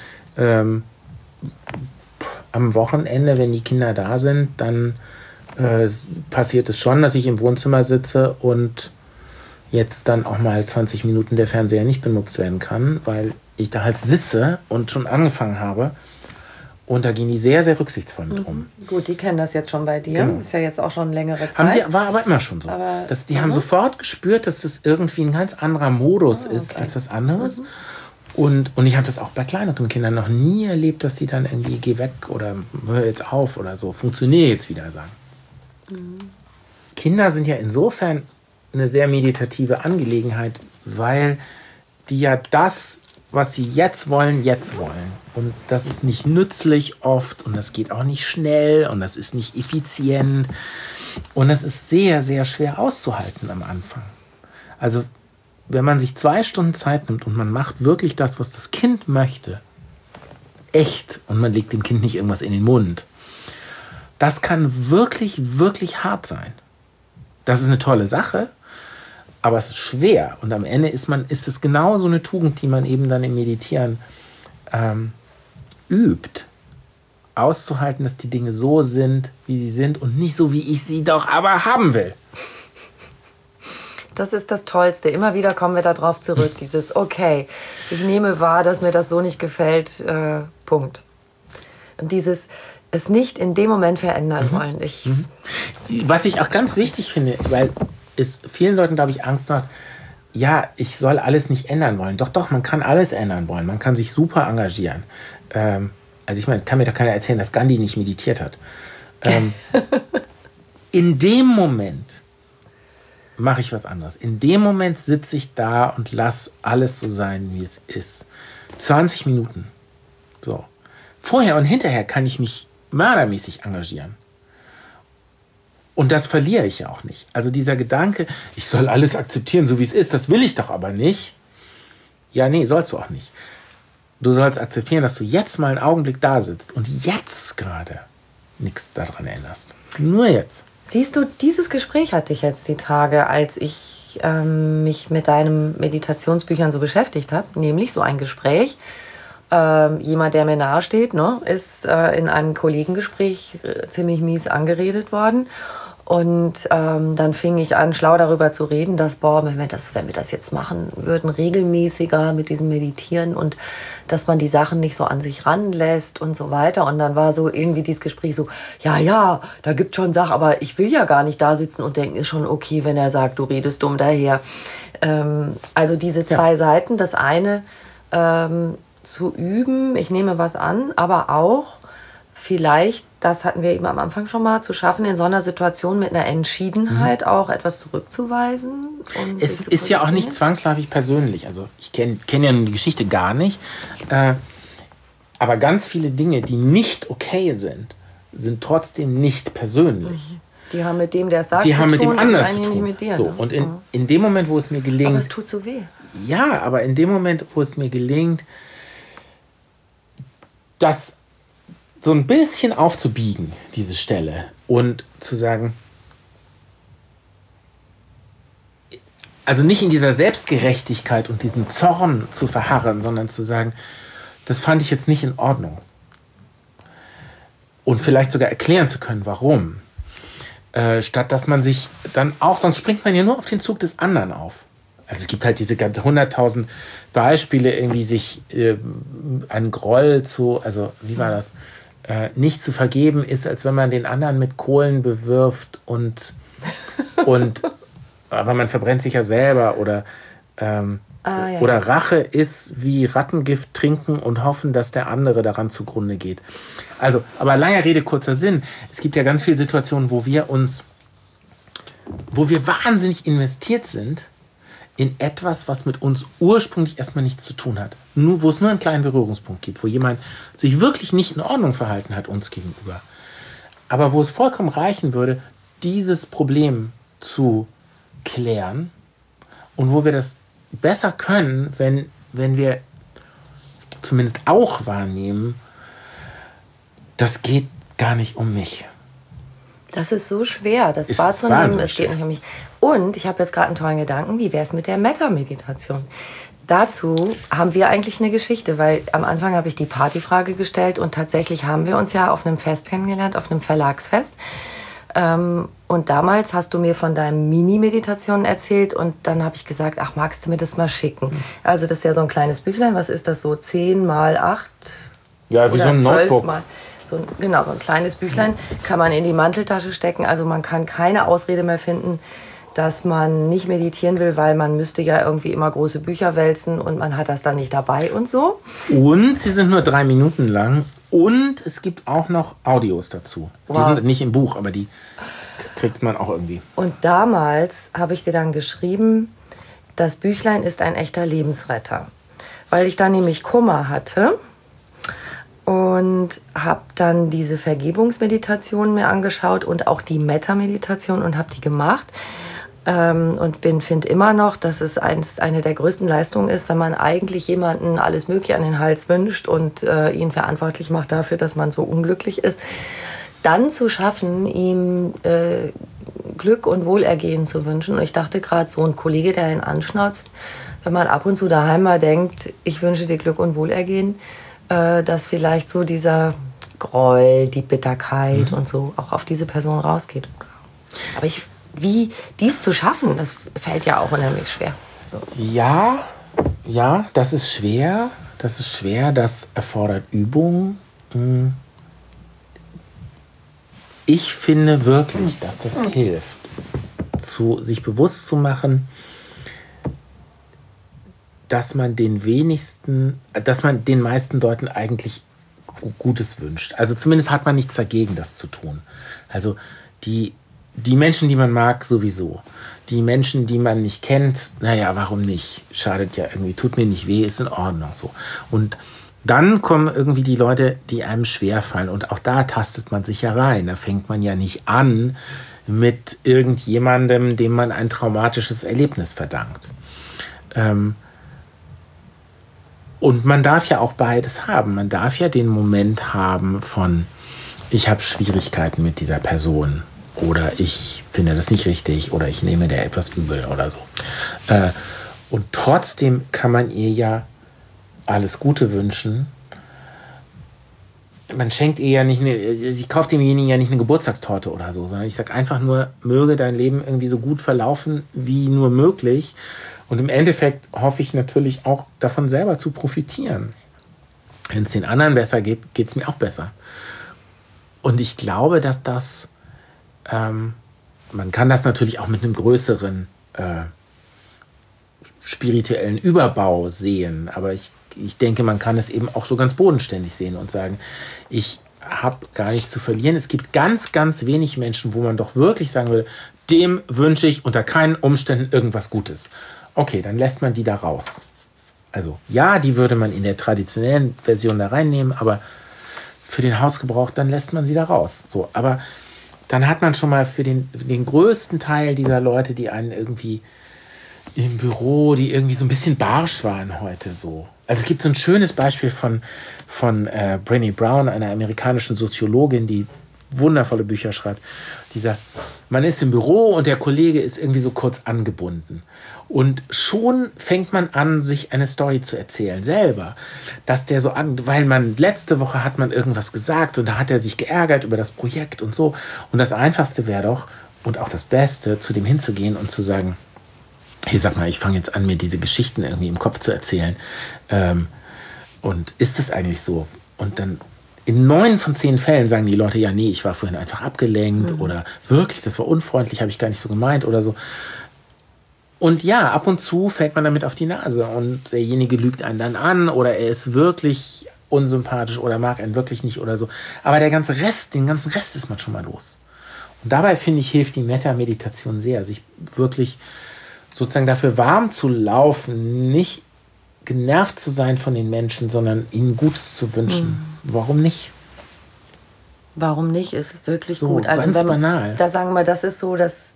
Speaker 2: am Wochenende, wenn die Kinder da sind, dann passiert es schon, dass ich im Wohnzimmer sitze und jetzt dann auch mal 20 Minuten der Fernseher nicht benutzt werden kann, weil ich da halt sitze und schon angefangen habe. Und da gehen die sehr, sehr rücksichtsvoll mit um.
Speaker 1: Gut, die kennen das jetzt schon bei dir. Genau. Ist ja jetzt auch schon längere Zeit.
Speaker 2: War aber immer schon so. Die haben sofort gespürt, dass das irgendwie ein ganz anderer Modus ist als das anderes. Und ich habe das auch bei kleineren Kindern noch nie erlebt, dass sie dann irgendwie geh weg oder hör jetzt auf oder so, funktioniere jetzt wieder sagen. Kinder sind ja insofern eine sehr meditative Angelegenheit, weil die ja das, was sie jetzt wollen. Und das ist nicht nützlich oft und das geht auch nicht schnell und das ist nicht effizient und das ist sehr, sehr schwer auszuhalten am Anfang. Also wenn man sich 2 Stunden Zeit nimmt und man macht wirklich das, was das Kind möchte, echt, und man legt dem Kind nicht irgendwas in den Mund, das kann wirklich, wirklich hart sein. Das ist eine tolle Sache, aber es ist schwer. Und am Ende ist es genau so eine Tugend, die man eben dann im Meditieren übt. Auszuhalten, dass die Dinge so sind, wie sie sind und nicht so, wie ich sie doch aber haben will.
Speaker 1: Das ist das Tollste. Immer wieder kommen wir darauf zurück. Dieses, okay, ich nehme wahr, dass mir das so nicht gefällt. Punkt. Und dieses es nicht in dem Moment verändern wollen.
Speaker 2: Was ich auch ganz wichtig finde, weil es vielen Leuten, glaube ich, Angst macht, ja, ich soll alles nicht ändern wollen. Doch, man kann alles ändern wollen. Man kann sich super engagieren. Also ich meine, kann mir doch keiner erzählen, dass Gandhi nicht meditiert hat. In dem Moment mache ich was anderes. In dem Moment sitze ich da und lasse alles so sein, wie es ist. 20 Minuten. So. Vorher und hinterher kann ich mich mördermäßig engagieren. Und das verliere ich ja auch nicht. Also dieser Gedanke, ich soll alles akzeptieren, so wie es ist, das will ich doch aber nicht. Ja, nee, sollst du auch nicht. Du sollst akzeptieren, dass du jetzt mal einen Augenblick da sitzt und jetzt gerade nichts daran änderst. Nur jetzt.
Speaker 1: Siehst du, dieses Gespräch hatte ich jetzt die Tage, als ich mich mit deinen Meditationsbüchern so beschäftigt habe. Nämlich so ein Gespräch. Jemand, der mir nahe steht, ist in einem Kollegengespräch ziemlich mies angeredet worden. Und dann fing ich an, schlau darüber zu reden, dass, wenn wir das jetzt machen würden, regelmäßiger mit diesem Meditieren und dass man die Sachen nicht so an sich ranlässt und so weiter. Und dann war so irgendwie dieses Gespräch so, ja, da gibt schon Sachen, aber ich will ja gar nicht da sitzen und denken, ist schon okay, wenn er sagt, du redest dumm daher. Also diese zwei Seiten, das eine zu üben, ich nehme was an, aber auch vielleicht, das hatten wir eben am Anfang schon mal, zu schaffen, in so einer Situation mit einer Entschiedenheit auch etwas zurückzuweisen. Und
Speaker 2: es ist ja auch nicht zwangsläufig persönlich. Also ich kenn ja die Geschichte gar nicht. Aber ganz viele Dinge, die nicht okay sind trotzdem nicht persönlich.
Speaker 1: Die haben mit dem, der es sagt,
Speaker 2: die haben mit dem anderen zu tun.
Speaker 1: Nicht mit dir,
Speaker 2: so,
Speaker 1: ne?
Speaker 2: Und in dem Moment, wo es mir gelingt...
Speaker 1: Aber es tut so weh.
Speaker 2: Ja, aber in dem Moment, wo es mir gelingt, das so ein bisschen aufzubiegen, diese Stelle, und zu sagen, also nicht in dieser Selbstgerechtigkeit und diesem Zorn zu verharren, sondern zu sagen, das fand ich jetzt nicht in Ordnung. Und vielleicht sogar erklären zu können, warum. Statt dass man sich dann auch, sonst springt man ja nur auf den Zug des anderen auf. Also es gibt halt diese ganze 100.000 Beispiele, irgendwie sich einen Groll also wie war das? Nicht zu vergeben ist, als wenn man den anderen mit Kohlen bewirft und aber man verbrennt sich ja selber oder Rache ist wie Rattengift trinken und hoffen, dass der andere daran zugrunde geht. Also, aber langer Rede, kurzer Sinn. Es gibt ja ganz viele Situationen, wo wir wahnsinnig investiert sind in etwas, was mit uns ursprünglich erstmal nichts zu tun hat. Wo es nur einen kleinen Berührungspunkt gibt, wo jemand sich wirklich nicht in Ordnung verhalten hat uns gegenüber. Aber wo es vollkommen reichen würde, dieses Problem zu klären und wo wir das besser können, wenn wir zumindest auch wahrnehmen, das geht gar nicht um mich.
Speaker 1: Das ist so schwer, das wahrzunehmen, es geht nicht um mich. Und ich habe jetzt gerade einen tollen Gedanken, wie wäre es mit der Metta-Meditation? Dazu haben wir eigentlich eine Geschichte, weil am Anfang habe ich die Partyfrage gestellt und tatsächlich haben wir uns ja auf einem Fest kennengelernt, auf einem Verlagsfest. Und damals hast du mir von deinen Mini-Meditationen erzählt und dann habe ich gesagt, ach, magst du mir das mal schicken? Also das ist ja so ein kleines Büchlein, was ist das so, 10 mal 8?
Speaker 2: Ja, wie so ein Notebook.
Speaker 1: So ein kleines Büchlein kann man in die Manteltasche stecken. Also man kann keine Ausrede mehr finden, dass man nicht meditieren will, weil man müsste ja irgendwie immer große Bücher wälzen und man hat das dann nicht dabei und so.
Speaker 2: Und sie sind nur 3 Minuten lang und es gibt auch noch Audios dazu. Wow. Die sind nicht im Buch, aber die kriegt man auch irgendwie.
Speaker 1: Und damals habe ich dir dann geschrieben, das Büchlein ist ein echter Lebensretter. Weil ich da nämlich Kummer hatte und habe dann diese Vergebungsmeditation mir angeschaut und auch die Metta-Meditation und habe die gemacht. Und finde immer noch, dass es eine der größten Leistungen ist, wenn man eigentlich jemanden alles Mögliche an den Hals wünscht und ihn verantwortlich macht dafür, dass man so unglücklich ist, dann zu schaffen, ihm Glück und Wohlergehen zu wünschen. Und ich dachte gerade, so ein Kollege, der ihn anschnauzt, wenn man ab und zu daheim mal denkt, ich wünsche dir Glück und Wohlergehen, dass vielleicht so dieser Groll, die Bitterkeit und so auch auf diese Person rausgeht. Aber wie dies zu schaffen, das fällt ja auch unheimlich schwer.
Speaker 2: Ja, das ist schwer. Das erfordert Übung. Ich finde wirklich, dass das hilft, sich bewusst zu machen, dass man den meisten Leuten eigentlich Gutes wünscht. Also zumindest hat man nichts dagegen, das zu tun. Also die Menschen, die man mag, sowieso. Die Menschen, die man nicht kennt, naja, warum nicht? Schadet ja irgendwie, tut mir nicht weh, ist in Ordnung. So. Und dann kommen irgendwie die Leute, die einem schwerfallen. Und auch da tastet man sich ja rein. Da fängt man ja nicht an mit irgendjemandem, dem man ein traumatisches Erlebnis verdankt. Und man darf ja auch beides haben. Man darf ja den Moment haben von, ich habe Schwierigkeiten mit dieser Person. Oder ich finde das nicht richtig. Oder ich nehme der etwas übel oder so. Und trotzdem kann man ihr ja alles Gute wünschen. man schenkt ihr ja nicht ich kaufe demjenigen ja nicht eine Geburtstagstorte oder so, sondern ich sage einfach nur, möge dein Leben irgendwie so gut verlaufen wie nur möglich. Und im Endeffekt hoffe ich natürlich auch davon selber zu profitieren. Wenn es den anderen besser geht, geht es mir auch besser. Und ich glaube, dass das, man kann das natürlich auch mit einem größeren spirituellen Überbau sehen, aber ich denke, man kann es eben auch so ganz bodenständig sehen und sagen, ich habe gar nichts zu verlieren. Es gibt ganz, ganz wenig Menschen, wo man doch wirklich sagen würde, dem wünsche ich unter keinen Umständen irgendwas Gutes. Okay, dann lässt man die da raus. Also ja, die würde man in der traditionellen Version da reinnehmen, aber für den Hausgebrauch, dann lässt man sie da raus. So, aber dann hat man schon mal für den größten Teil dieser Leute, die einen irgendwie im Büro, die irgendwie so ein bisschen barsch waren heute so. Also es gibt so ein schönes Beispiel von Brené Brown, einer amerikanischen Soziologin, die wundervolle Bücher schreibt. Die sagt, man ist im Büro und der Kollege ist irgendwie so kurz angebunden. Und schon fängt man an, sich eine Story zu erzählen, selber. Dass der so weil letzte Woche hat man irgendwas gesagt und da hat er sich geärgert über das Projekt und so. Und das Einfachste wäre doch, und auch das Beste, zu dem hinzugehen und zu sagen, hey, sag mal, ich fange jetzt an, mir diese Geschichten irgendwie im Kopf zu erzählen. Und ist es eigentlich so? Und dann in 9 von 10 Fällen sagen die Leute, ja, nee, ich war vorhin einfach abgelenkt oder wirklich, das war unfreundlich, habe ich gar nicht so gemeint oder so. Und ja, ab und zu fällt man damit auf die Nase und derjenige lügt einen dann an oder er ist wirklich unsympathisch oder mag einen wirklich nicht oder so. Aber den ganzen Rest ist man schon mal los. Und dabei, finde ich, hilft die Metta-Meditation sehr, sich wirklich sozusagen dafür warm zu laufen, nicht genervt zu sein von den Menschen, sondern ihnen Gutes zu wünschen. Warum nicht?
Speaker 1: Warum nicht, ist wirklich
Speaker 2: so,
Speaker 1: gut. Also
Speaker 2: ganz banal.
Speaker 1: Da sagen wir, das ist so das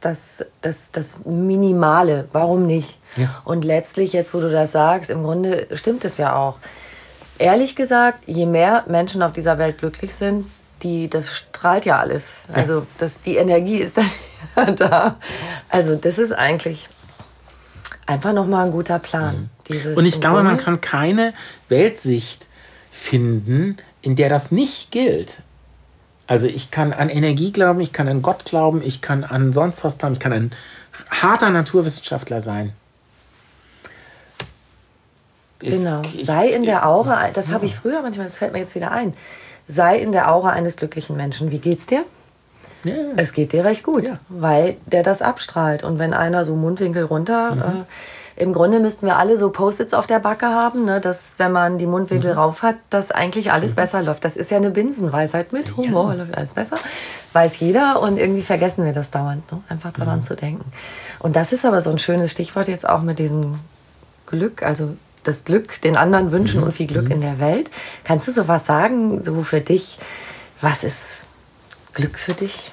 Speaker 1: Minimale. Warum nicht?
Speaker 2: Ja.
Speaker 1: Und letztlich, jetzt wo du das sagst, im Grunde stimmt es ja auch. Ehrlich gesagt, je mehr Menschen auf dieser Welt glücklich sind, das strahlt ja alles. Also die Energie ist dann da. Also das ist eigentlich einfach nochmal ein guter Plan.
Speaker 2: Und ich glaube, man kann keine Weltsicht finden, in der das nicht gilt. Also ich kann an Energie glauben, ich kann an Gott glauben, ich kann an sonst was glauben, ich kann ein harter Naturwissenschaftler sein.
Speaker 1: Genau, sei in der Aura, das habe ich früher manchmal, das fällt mir jetzt wieder ein, sei in der Aura eines glücklichen Menschen. Wie geht's dir?
Speaker 2: Ja.
Speaker 1: Es geht dir recht gut, weil der das abstrahlt. Und wenn einer so Mundwinkel runter, im Grunde müssten wir alle so Post-its auf der Backe haben, ne, dass wenn man die Mundwinkel rauf hat, dass eigentlich alles besser läuft. Das ist ja eine Binsenweisheit, mit Humor läuft alles besser, weiß jeder und irgendwie vergessen wir das dauernd, ne? Einfach daran zu denken. Und das ist aber so ein schönes Stichwort jetzt auch mit diesem Glück, also das Glück den anderen wünschen und viel Glück in der Welt. Kannst du so was sagen, so für dich, was ist Glück für dich?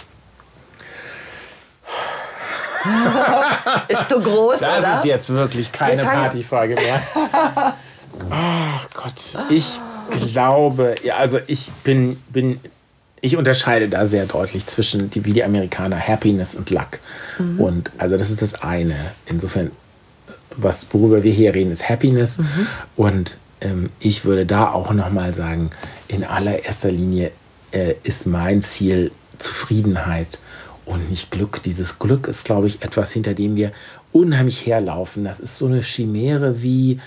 Speaker 1: Ist so groß,
Speaker 2: das
Speaker 1: oder?
Speaker 2: Das ist jetzt wirklich keine Partyfrage mehr. Ach Gott, ich glaube, ja, also ich unterscheide da sehr deutlich zwischen, wie die Amerikaner, Happiness und Luck. Und also das ist das eine. Insofern, worüber wir hier reden, ist Happiness. Und ich würde da auch nochmal sagen, in allererster Linie ist mein Ziel Zufriedenheit und nicht Glück. Dieses Glück ist, glaube ich, etwas, hinter dem wir unheimlich herlaufen. Das ist so eine Chimäre wie,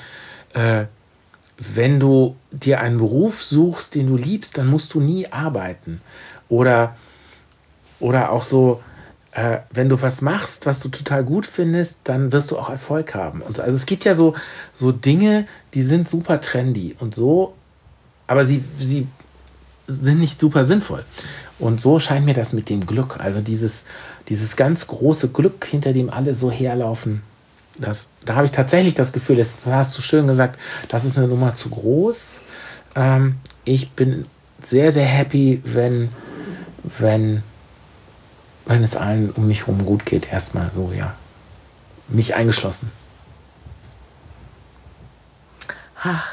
Speaker 2: wenn du dir einen Beruf suchst, den du liebst, dann musst du nie arbeiten. Oder auch so, wenn du was machst, was du total gut findest, dann wirst du auch Erfolg haben. Und so. Also es gibt ja so Dinge, die sind super trendy und so, aber sie sind nicht super sinnvoll. Und so scheint mir das mit dem Glück, also dieses ganz große Glück, hinter dem alle so herlaufen, da habe ich tatsächlich das Gefühl, das hast du schön gesagt, das ist eine Nummer zu groß. Ich bin sehr, sehr happy, wenn es allen um mich herum gut geht, erstmal so, ja. Mich eingeschlossen.
Speaker 1: Ach.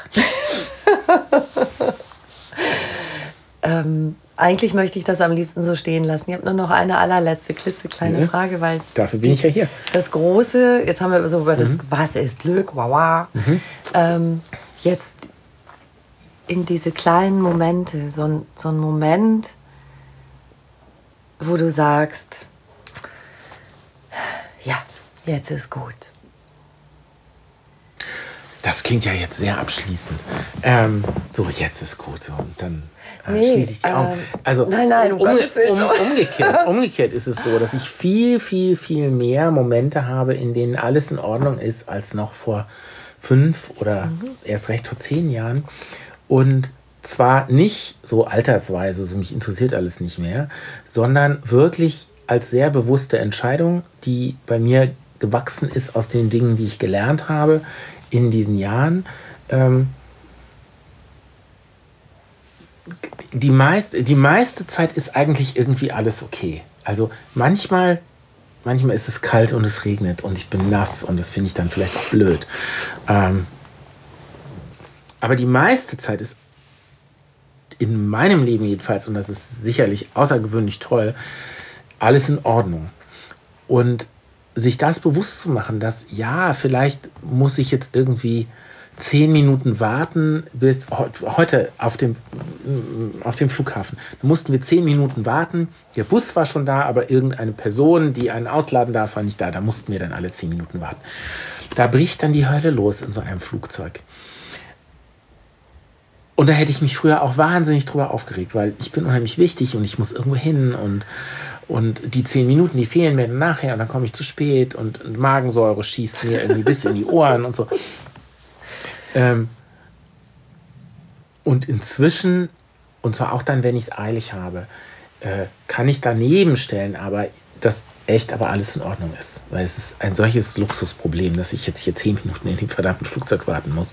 Speaker 1: Eigentlich möchte ich das am liebsten so stehen lassen. Ich habe nur noch eine allerletzte klitzekleine Frage, weil
Speaker 2: dafür bin ich ja hier.
Speaker 1: Das Große, jetzt haben wir so über das, was ist Glück, wow. Jetzt in diese kleinen Momente, so ein Moment, wo du sagst, ja, jetzt ist gut.
Speaker 2: Das klingt ja jetzt sehr abschließend. So, jetzt ist gut. So, und dann schließe ich die Augen. Also,
Speaker 1: nein,
Speaker 2: umgekehrt ist es so, dass ich viel, viel, viel mehr Momente habe, in denen alles in Ordnung ist, als noch vor 5 oder erst recht vor 10 Jahren. Und zwar nicht so altersweise, so mich interessiert alles nicht mehr, sondern wirklich als sehr bewusste Entscheidung, die bei mir gewachsen ist aus den Dingen, die ich gelernt habe in diesen Jahren. Die meiste Zeit ist eigentlich irgendwie alles okay. Also manchmal ist es kalt und es regnet und ich bin nass und das finde ich dann vielleicht auch blöd. Aber die meiste Zeit ist in meinem Leben jedenfalls, und das ist sicherlich außergewöhnlich toll, alles in Ordnung. Und sich das bewusst zu machen, dass ja, vielleicht muss ich jetzt irgendwie 10 Minuten warten bis heute auf dem Flughafen. Da mussten wir 10 Minuten warten. Der Bus war schon da, aber irgendeine Person, die einen ausladen darf, war nicht da. Da mussten wir dann alle 10 Minuten warten. Da bricht dann die Hölle los in so einem Flugzeug. Und da hätte ich mich früher auch wahnsinnig drüber aufgeregt, weil ich bin unheimlich wichtig und ich muss irgendwo hin und die 10 Minuten, die fehlen mir dann nachher und dann komme ich zu spät und Magensäure schießt mir irgendwie bis in die Ohren und so. Und inzwischen, und zwar auch dann, wenn ich es eilig habe, kann ich daneben stellen, aber dass echt aber alles in Ordnung ist. Weil es ist ein solches Luxusproblem, dass ich jetzt hier 10 Minuten in dem verdammten Flugzeug warten muss.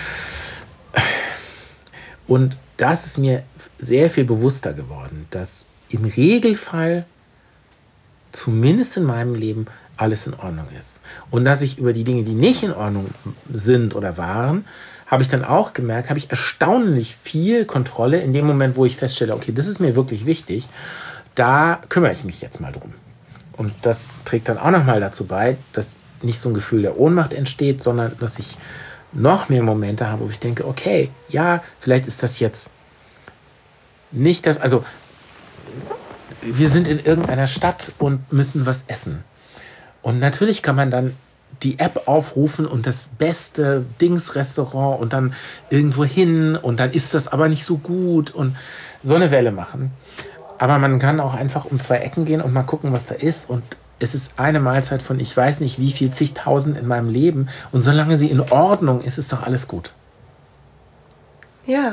Speaker 2: Und das ist mir sehr viel bewusster geworden, dass im Regelfall, zumindest in meinem Leben, alles in Ordnung ist. Und dass ich über die Dinge, die nicht in Ordnung sind oder waren, habe ich dann auch gemerkt, habe ich erstaunlich viel Kontrolle in dem Moment, wo ich feststelle, okay, das ist mir wirklich wichtig, da kümmere ich mich jetzt mal drum. Und das trägt dann auch nochmal dazu bei, dass nicht so ein Gefühl der Ohnmacht entsteht, sondern dass ich noch mehr Momente habe, wo ich denke, okay, ja, vielleicht ist das jetzt nicht das, also wir sind in irgendeiner Stadt und müssen was essen. Und natürlich kann man dann die App aufrufen und das beste Dings-Restaurant und dann irgendwo hin und dann ist das aber nicht so gut und so eine Welle machen. Aber man kann auch einfach um 2 Ecken gehen und mal gucken, was da ist. Und es ist eine Mahlzeit von ich weiß nicht wie viel zigtausend in meinem Leben. Und solange sie in Ordnung ist, ist doch alles gut.
Speaker 1: Ja.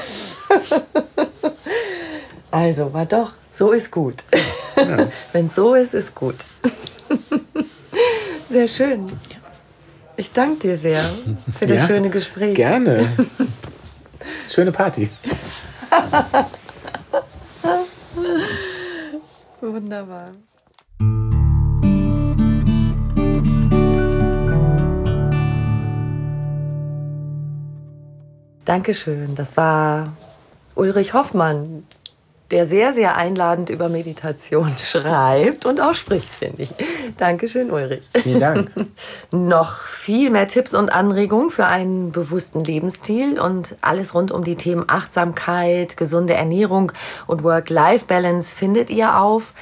Speaker 1: Also, war doch, so ist gut. Ja. Wenn es so ist, ist gut. Sehr schön. Ich danke dir sehr für das schöne Gespräch.
Speaker 2: Gerne. Schöne Party.
Speaker 1: Wunderbar. Dankeschön. Das war Ulrich Hoffmann, der sehr, sehr einladend über Meditation schreibt und auch spricht, finde ich. Dankeschön, Ulrich.
Speaker 2: Vielen Dank.
Speaker 1: Noch viel mehr Tipps und Anregungen für einen bewussten Lebensstil und alles rund um die Themen Achtsamkeit, gesunde Ernährung und Work-Life-Balance findet ihr auf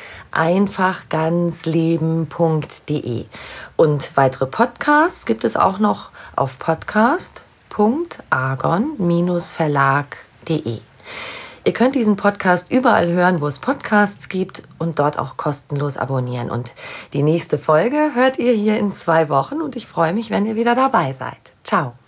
Speaker 1: einfachganzleben.de. Und weitere Podcasts gibt es auch noch auf podcast.argon-verlag.de. Ihr könnt diesen Podcast überall hören, wo es Podcasts gibt und dort auch kostenlos abonnieren. Und die nächste Folge hört ihr hier in 2 Wochen und ich freue mich, wenn ihr wieder dabei seid. Ciao.